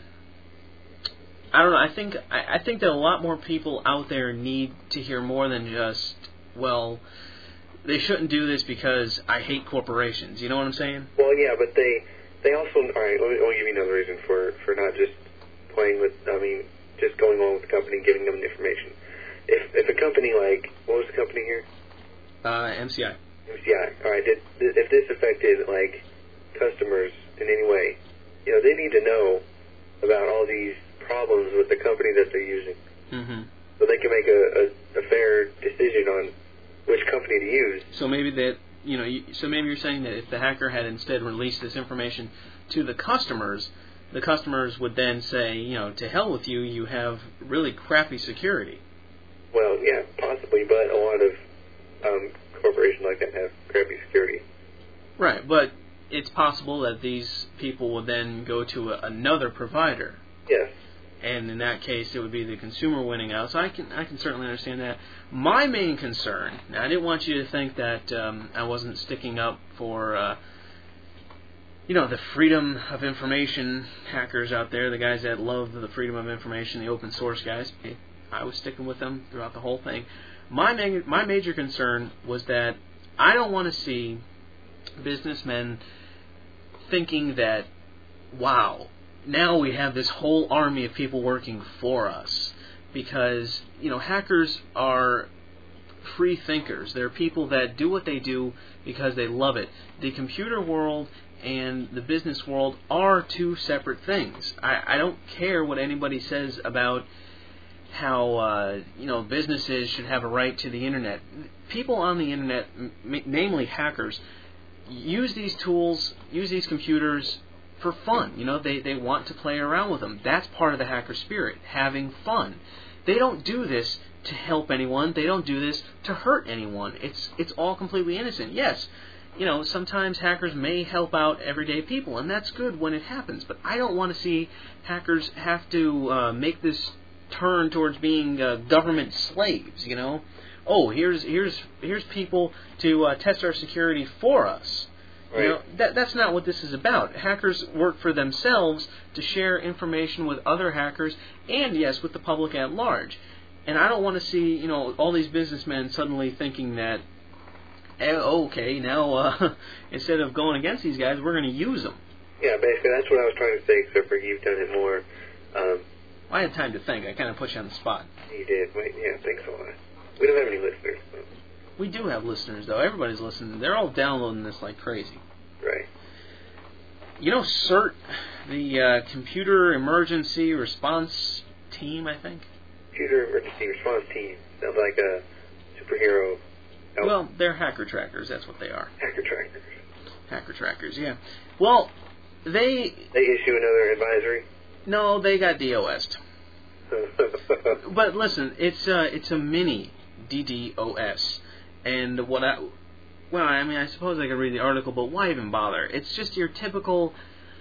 I don't know. I think I, I think that a lot more people out there need to hear more than just, well, they shouldn't do this because I hate corporations. You know what I'm saying? Well, yeah, but they they also, all right, let me, let me give you another reason for, for not just playing with, I mean, just going along with the company and giving them the information. If if a company like, what was the company here? Uh, M C I. M C I, all right, did, if this affected, like, customers in any way, you know, they need to know about all these problems with the company that they're using. Mm-hmm. So they can make a, a, a fair decision on which company to use. So maybe that, you know, you, so maybe you're saying that if the hacker had instead released this information to the customers, the customers would then say, you know, to hell with you, you have really crappy security. Well, yeah, possibly, but a lot of um, corporations like that have crappy security. Right, but it's possible that these people would then go to a, another provider. Yes. And in that case, it would be the consumer winning out. So I can I can certainly understand that. My main concern, now I didn't want you to think that um, I wasn't sticking up for, uh, you know, the freedom of information hackers out there, the guys that love the freedom of information, the open source guys. I was sticking with them throughout the whole thing. My ma- my major concern was that I don't want to see businessmen thinking that, wow, now we have this whole army of people working for us, because, you know, hackers are free thinkers. They're people that do what they do because they love it. The computer world and the business world are two separate things. I, I don't care what anybody says about how, uh, you know, businesses should have a right to the internet. People on the internet, m- namely hackers, use these tools, use these computers for fun. You know, they, they want to play around with them. That's part of the hacker spirit, having fun. They don't do this to help anyone. They don't do this to hurt anyone. It's it's all completely innocent. Yes, you know, sometimes hackers may help out everyday people, and that's good when it happens. But I don't want to see hackers have to uh, make this turn towards being uh, government slaves. You know, oh, here's here's here's people to uh, test our security for us. Right. You know, that that's not what this is about. Hackers work for themselves to share information with other hackers, and yes, with the public at large. And I don't want to see, you know, all these businessmen suddenly thinking that, eh, okay, now uh, instead of going against these guys, we're going to use them. Yeah, basically that's what I was trying to say, except for you've done it more. Um, I had time to think. I kind of put you on the spot. you did. Wait, yeah, thanks a lot. We don't have any listeners. So. We do have listeners, though. Everybody's listening. They're all downloading this like crazy. Right. You know, CERT, the uh, Computer Emergency Response Team, I think? Computer Emergency Response Team. Sounds like a superhero. Oh, Well, they're hacker trackers. That's what they are. hacker trackers. Hacker trackers, yeah. Well, they... They issue another advisory. No, they got DOS'd. But listen, it's uh, it's a mini DDoS. And what I... Well, I mean, I suppose I could read the article, but why even bother? It's just your typical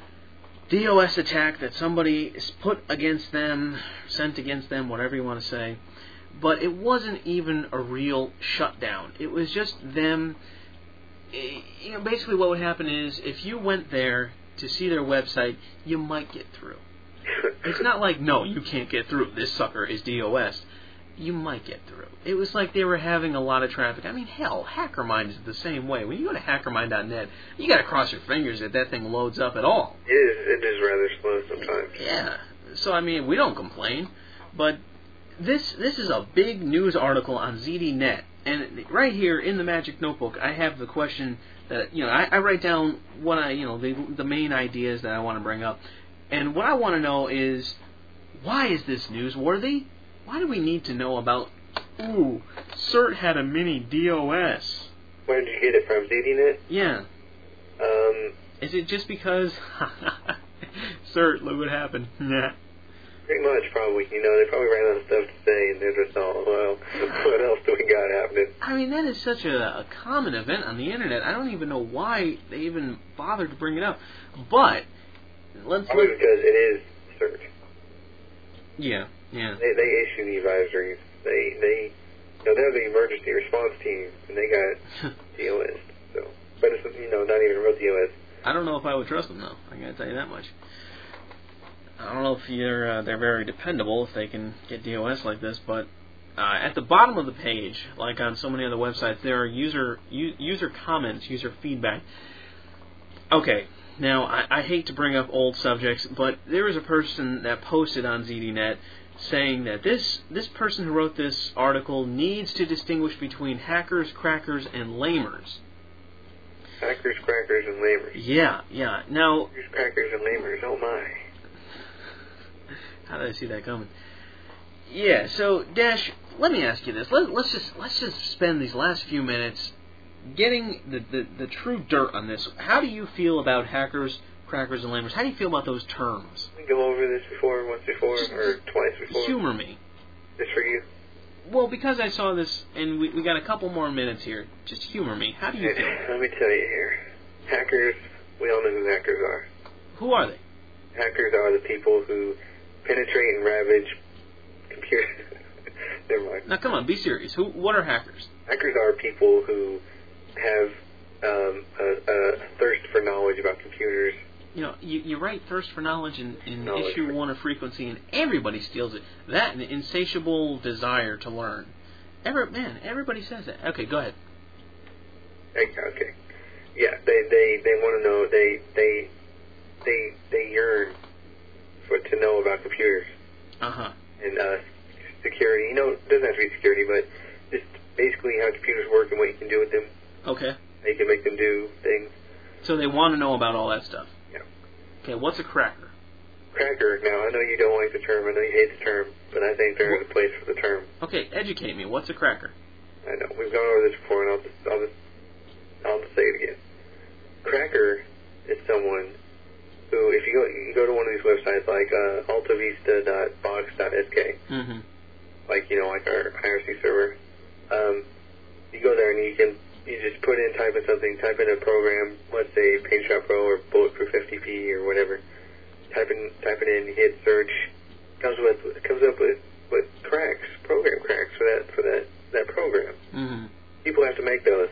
DOS attack that somebody is put against them, sent against them, whatever you want to say. But it wasn't even a real shutdown. It was just them... You know, basically what would happen is, if you went there to see their website, you might get through. It's not like, no, you can't get through. This sucker is DOS. You might get through. It was like they were having a lot of traffic. I mean, hell, HackerMind is the same way. When you go to hackermind dot net, you got to cross your fingers that that thing loads up at all. It is, it is rather slow sometimes. Yeah. So, I mean, we don't complain. But this this is a big news article on Z D Net. And right here in the Magic Notebook, I have the question that, you know, I, I write down what I, you know, the, the main ideas that I want to bring up. And what I want to know is, why is this newsworthy? Why do we need to know about, ooh, CERT had a mini DOS? Where did you get it from? ZDNet? Yeah. Um, Is it just because, CERT, look what happened. Nah. Pretty much, probably. You know, they probably ran out of stuff to say, and they're just all, well, what else do we got happening? I mean, that is such a, a common event on the internet. I don't even know why they even bothered to bring it up. But, let's Probably look... because it is CERT. Yeah, yeah. They, they issue the advisories. They, they, you know, they're the emergency response team, and they got D O S. So, but it's, you know, not even a real D O S. I don't know if I would trust them, though. I gotta tell you that much. I don't know if they're, uh, they're very dependable if they can get D O S like this, but uh, at the bottom of the page, like on so many other websites, there are user u- user comments, user feedback. Okay, now I, I hate to bring up old subjects, but there was a person that posted on ZDNet saying that this this person who wrote this article needs to distinguish between hackers, crackers, and lamers. Hackers, crackers, and lamers. Yeah, yeah. Now, Hackers, crackers, and lamers. Oh my. how did I see that coming? Yeah. So, Dash, let me ask you this. Let, let's just let's just spend these last few minutes getting the, the the true dirt on this. How do you feel about hackers, crackers, and lamers? How do you feel about those terms? We go over this before, once before, or twice before. Humor me. Just for you. Well, because I saw this, and we, we got a couple more minutes here. Just humor me. How do you feel? Let me tell you here. Hackers, we all know who hackers are. Who are they? Hackers are the people who penetrate and ravage computers. Never mind. Now, come on, be serious. Who? What are hackers? Hackers are people who have um, a, a thirst for knowledge about computers. You know, you, you write thirst for knowledge in, in Knowledge. issue one of Frequency, and everybody steals it. That and the insatiable desire to learn. Every, man, everybody says that. Okay, go ahead. Okay. okay. Yeah, they they, they want to know. They they they they yearn for to know about computers Uh huh. and uh, security. You know, it doesn't have to be security, but just basically how computers work and what you can do with them. Okay. How you can make them do things. So they want to know about all that stuff. Yeah. Okay, what's a cracker? Cracker. Now, I know you don't like the term. I know you hate the term, but I think there is a place for the term. Okay, educate me. What's a cracker? I know we've gone over this before, and I'll just I'll just I'll just say it again. Cracker is someone who, if you go you go to one of these websites like uh, altavista dot box dot s k, Mm-hmm. like you know like our I R C server, um, you go there and you can you just put in type in something, type in a program, let's say PaintShop Pro or Bulletproof F T P or whatever. Type in type it in, you hit search, comes with comes up with, with cracks, program cracks for that for that, that program. Mm-hmm. People have to make those,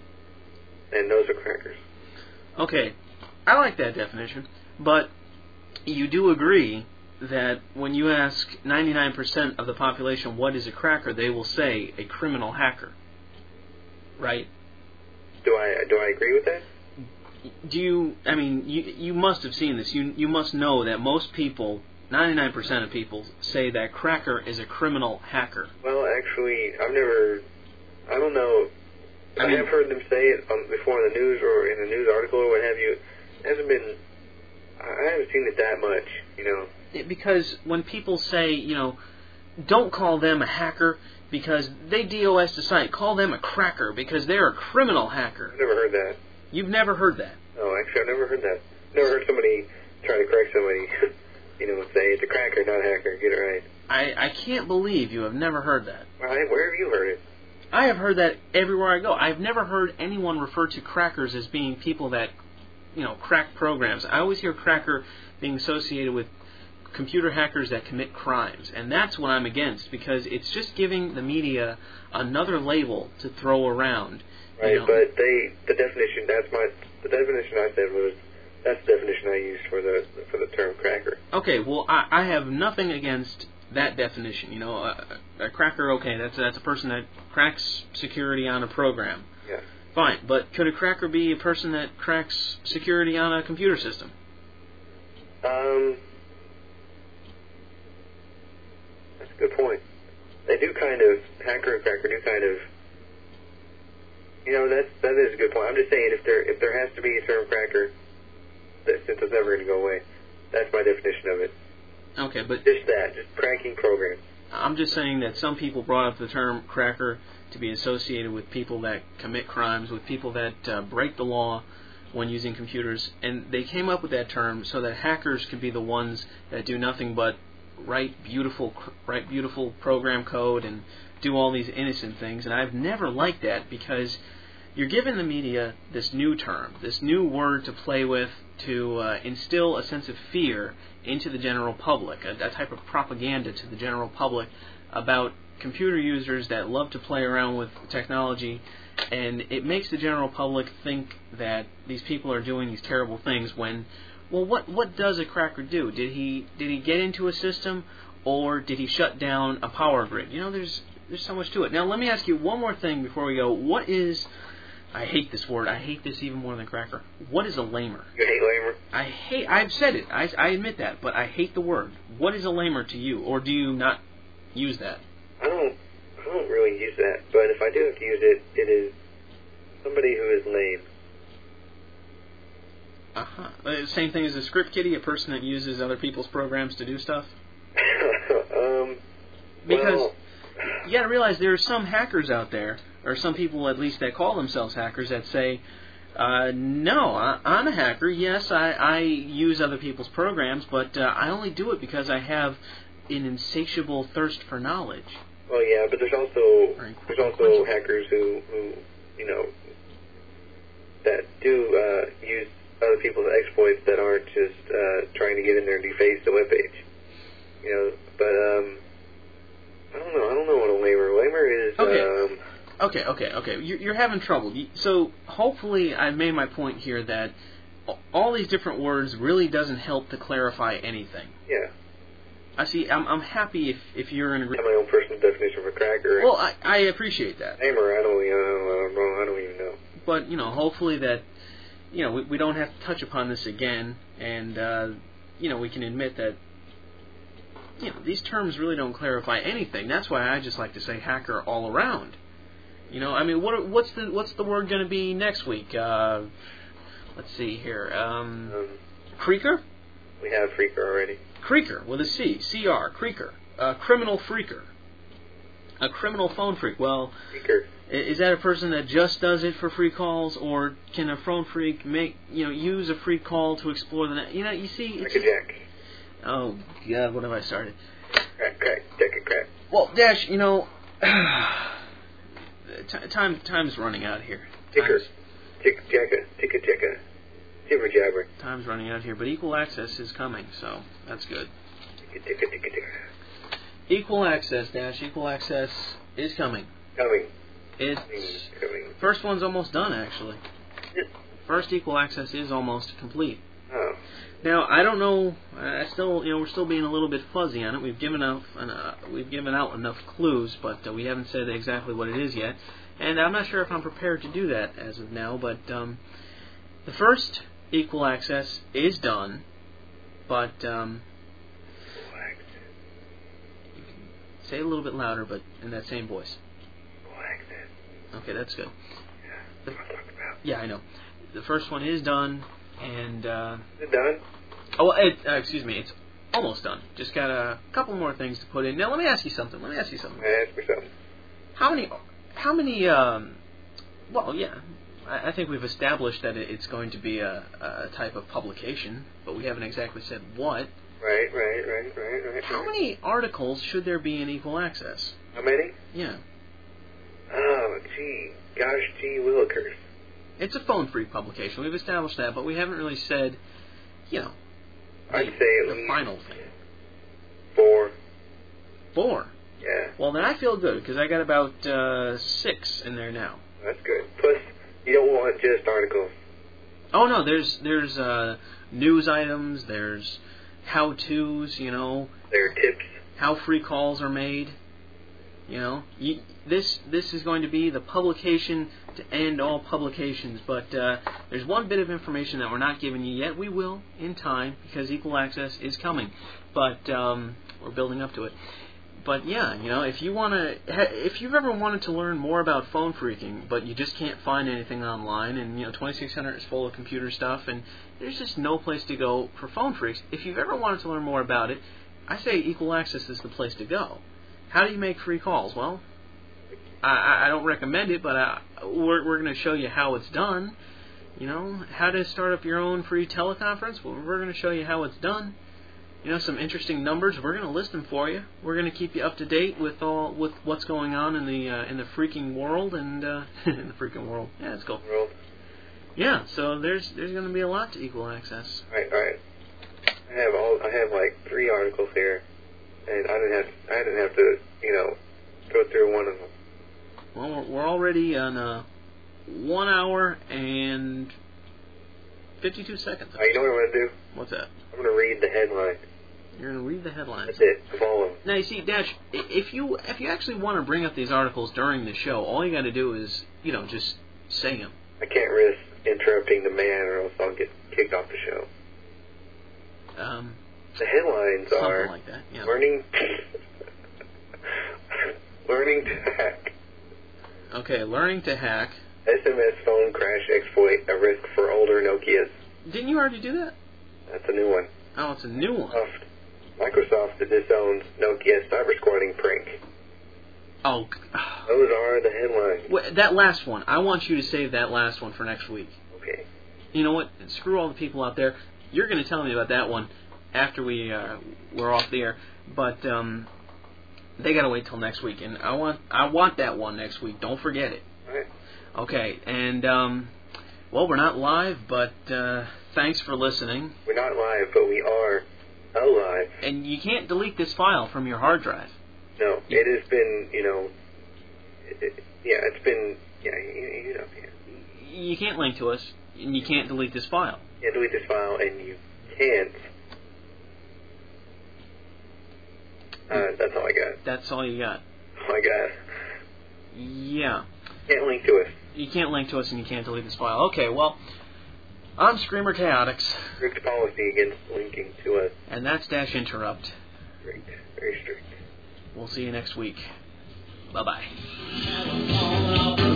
and those are crackers. Okay, I like that definition, but you do agree that when you ask ninety-nine percent of the population what is a cracker, they will say a criminal hacker, right? Do I do I agree with that? Do you, I mean, you you must have seen this. You you must know that most people, ninety-nine percent of people, say that cracker is a criminal hacker. Well, actually, I've never, I don't know, I I, mean- have heard them say it um, before in the news or in a news article or what have you. It hasn't been, I haven't seen it that much, you know. It, because when people say, you know, don't call them a hacker because they DOS the site, call them a cracker because they're a criminal hacker. I've never heard that. You've never heard that. No, actually, I've never heard that. Never heard somebody try to correct somebody, you know, say it's a cracker, not a hacker. Get it right. I, I can't believe you have never heard that. Well, I- where have you heard it? I have heard that everywhere I go. I've never heard anyone refer to crackers as being people that, you know, crack programs. I always hear cracker being associated with computer hackers that commit crimes, and that's what I'm against, because it's just giving the media another label to throw around. Right, You know? but they, the definition, that's my, the definition I said was, that's the definition I used for the, for the term cracker. Okay, well, I, I have nothing against that definition. You know, a, a cracker, okay, that's that's a person that cracks security on a program. Yeah. Fine, but could a cracker be a person that cracks security on a computer system? Um, that's a good point. They do kind of, hacker and cracker do kind of, you know, that's, that is a good point. I'm just saying, if there if there has to be a term cracker, that since it's never going to go away, That's my definition of it. Okay, but Just that, just pranking programs. I'm just saying that some people brought up the term cracker to be associated with people that commit crimes, with people that uh, break the law when using computers, and they came up with that term so that hackers could be the ones that do nothing but write beautiful, write beautiful program code and do all these innocent things. And I've never liked that, because you're giving the media this new term, this new word to play with, to uh, instill a sense of fear into the general public, a, a type of propaganda to the general public about computer users that love to play around with technology, and it makes the general public think that these people are doing these terrible things when, well, what what does a cracker do? Did he did he get into a system, or did he shut down a power grid? You know, there's there's so much to it. Now, let me ask you one more thing before we go. What is, I hate this word. I hate this even more than cracker. What is a lamer? You hate lamer? I hate. I've said it. I, I admit that, but I hate the word. What is a lamer to you, or do you not use that? I don't, I don't really use that, but if I do have to use it, it is somebody who is lame. Uh-huh. Uh, same thing as a script kiddie, a person that uses other people's programs to do stuff? um, Because well, you got to realize there are some hackers out there, or some people at least that call themselves hackers, that say, uh, no, I, I'm a hacker. Yes, I, I use other people's programs, but uh, I only do it because I have an insatiable thirst for knowledge. well, yeah, but there's also there's also hackers who, who you know, that do uh, use other people's exploits that aren't just uh, trying to get in there and deface the webpage. You know, but um, I don't know. I don't know what a lamer. Lamer is. Okay. Um, Okay, okay, okay. You're, you're having trouble. You- So hopefully I've made my point here that all these different words really doesn't help to clarify anything. yeah. I see. I'm, I'm happy if, if you're in I have agreement. my own personal definition of a cracker. Well, I, I appreciate that. lamer, I don't, I don't, I don't, I don't even know. But, you know, hopefully that, you know, we, we don't have to touch upon this again, and, uh, you know, we can admit that, you know, these terms really don't clarify anything. That's why I just like to say hacker all around. You know, I mean, what what's the what's the word going to be next week? Uh, let's see here. Um, Um, creaker? we have freaker already. Creaker with a C. C R. Creaker. Uh, criminal freaker. A criminal phone freak. Well, Freaker. i- is that a person that just does it for free calls, or can a phone freak make you know use a free call to explore the net? You know, you see. Like It's, a jack. oh God, what have I started? Crack, crack, jack a crack. Well, Dash, you know, t- time time's running out here. Ticker. Time's- Tick, jacka, ticka, ticka. Jibber jabber. Time's running out here, but equal access is coming, so that's good. Ticka, ticka, ticka, ticka. Equal access, Dash. Equal access is coming. Coming. It's Coming. first one's almost done, actually. Yeah. First equal access is almost complete. Oh. Now, I don't know. I still, you know, we're still being a little bit fuzzy on it. We've given out, uh, we've given out enough clues, but uh, we haven't said exactly what it is yet. And I'm not sure if I'm prepared to do that as of now. But um, the first equal access is done, but um, Wax. say it a little bit louder, but in that same voice. Wax it. Okay, that's good. Yeah. The- That's what I'm talking about. Yeah, I know. The first one is done, and uh, Is it done? oh, it, uh, excuse me, it's almost done. Just got a couple more things to put in. Now, let me ask you something. Let me ask you something. Ask me something. How many? How many? Um, well, yeah, I, I think we've established that it, it's going to be a, a type of publication, but we haven't exactly said what. Right, right, right, right, right. How many articles should there be in Equal Access? How many? Yeah, Oh, gee. Gosh, gee, willikers. it's a phone-free publication. We've established that, but we haven't really said, you know, the, I'd say at the least final thing. four. Four. Yeah, Well, then I feel good because I got about uh, six in there now. that's good. Plus, you don't want just articles. Oh no, there's there's uh, news items, there's how-tos, you know, There are tips. how free calls are made. You know, you, this this is going to be the publication to end all publications. But uh, there's one bit of information that we're not giving you yet. We will in time because Equal Access is coming, but um, we're building up to it. but yeah, you know, if you want to, if you've ever wanted to learn more about phone freaking, but you just can't find anything online, and you know, twenty-six hundred is full of computer stuff, and there's just no place to go for phone freaks. If you've ever wanted to learn more about it, I say Equal Access is the place to go. How do you make free calls? Well, I, I don't recommend it, but I, we're we're going to show you how it's done. You know, how to start up your own free teleconference. Well, we're going to show you how it's done. You know, some interesting numbers. We're going to list them for you. We're going to keep you up to date with all with what's going on in the uh, in the freaking world and uh, in the freaking world. Yeah, it's cool. World. Yeah, so there's there's going to be a lot to Equal Access. All right, all right. I have all. I have like three articles here, and I didn't have. I didn't have to, you know, go through one of them. Well, we're, we're already on uh, one hour and fifty-two seconds. All right, you know what I'm going to do? What's that? I'm going to read the headline. You're going to read the headlines. That's it. Of all of them. Now, you see, Dash, if you if you actually want to bring up these articles during the show, all you got to do is, you know, just say them. I can't risk interrupting the man, or else I'll get kicked off the show. Um, the headlines something are like that, yeah. learning, learning to hack. Okay, learning to hack. S M S phone crash exploit, a risk for older Nokias. Didn't you already do that? That's a new one. Oh, it's a new one. Microsoft, Microsoft disowns Nokia cyber squatting prank. Oh. Those are the headlines. Well, that last one. I want you to save that last one for next week. Okay. You know what? Screw all the people out there. You're going to tell me about that one after we uh, we're off the air. But um, they got to wait till next week, and I want I want that one next week. Don't forget it. All right. Okay, and um, well, we're not live, but uh, thanks for listening. We're not live, but we are alive. And you can't delete this file from your hard drive. No, it has been, you know, it, it, yeah, it's been, yeah, you, you know, yeah. You can't link to us, and you can't delete this file. You can't delete this file, and you can't. Uh, that's all I got. That's all you got. Oh my God. Yeah. Can't link to us. You can't link to us, and you can't delete this file. Okay, well, I'm Screamer Chaotix. Strict policy against linking to us. And that's Dash Interrupt. Strict. Very strict. We'll see you next week. Bye-bye.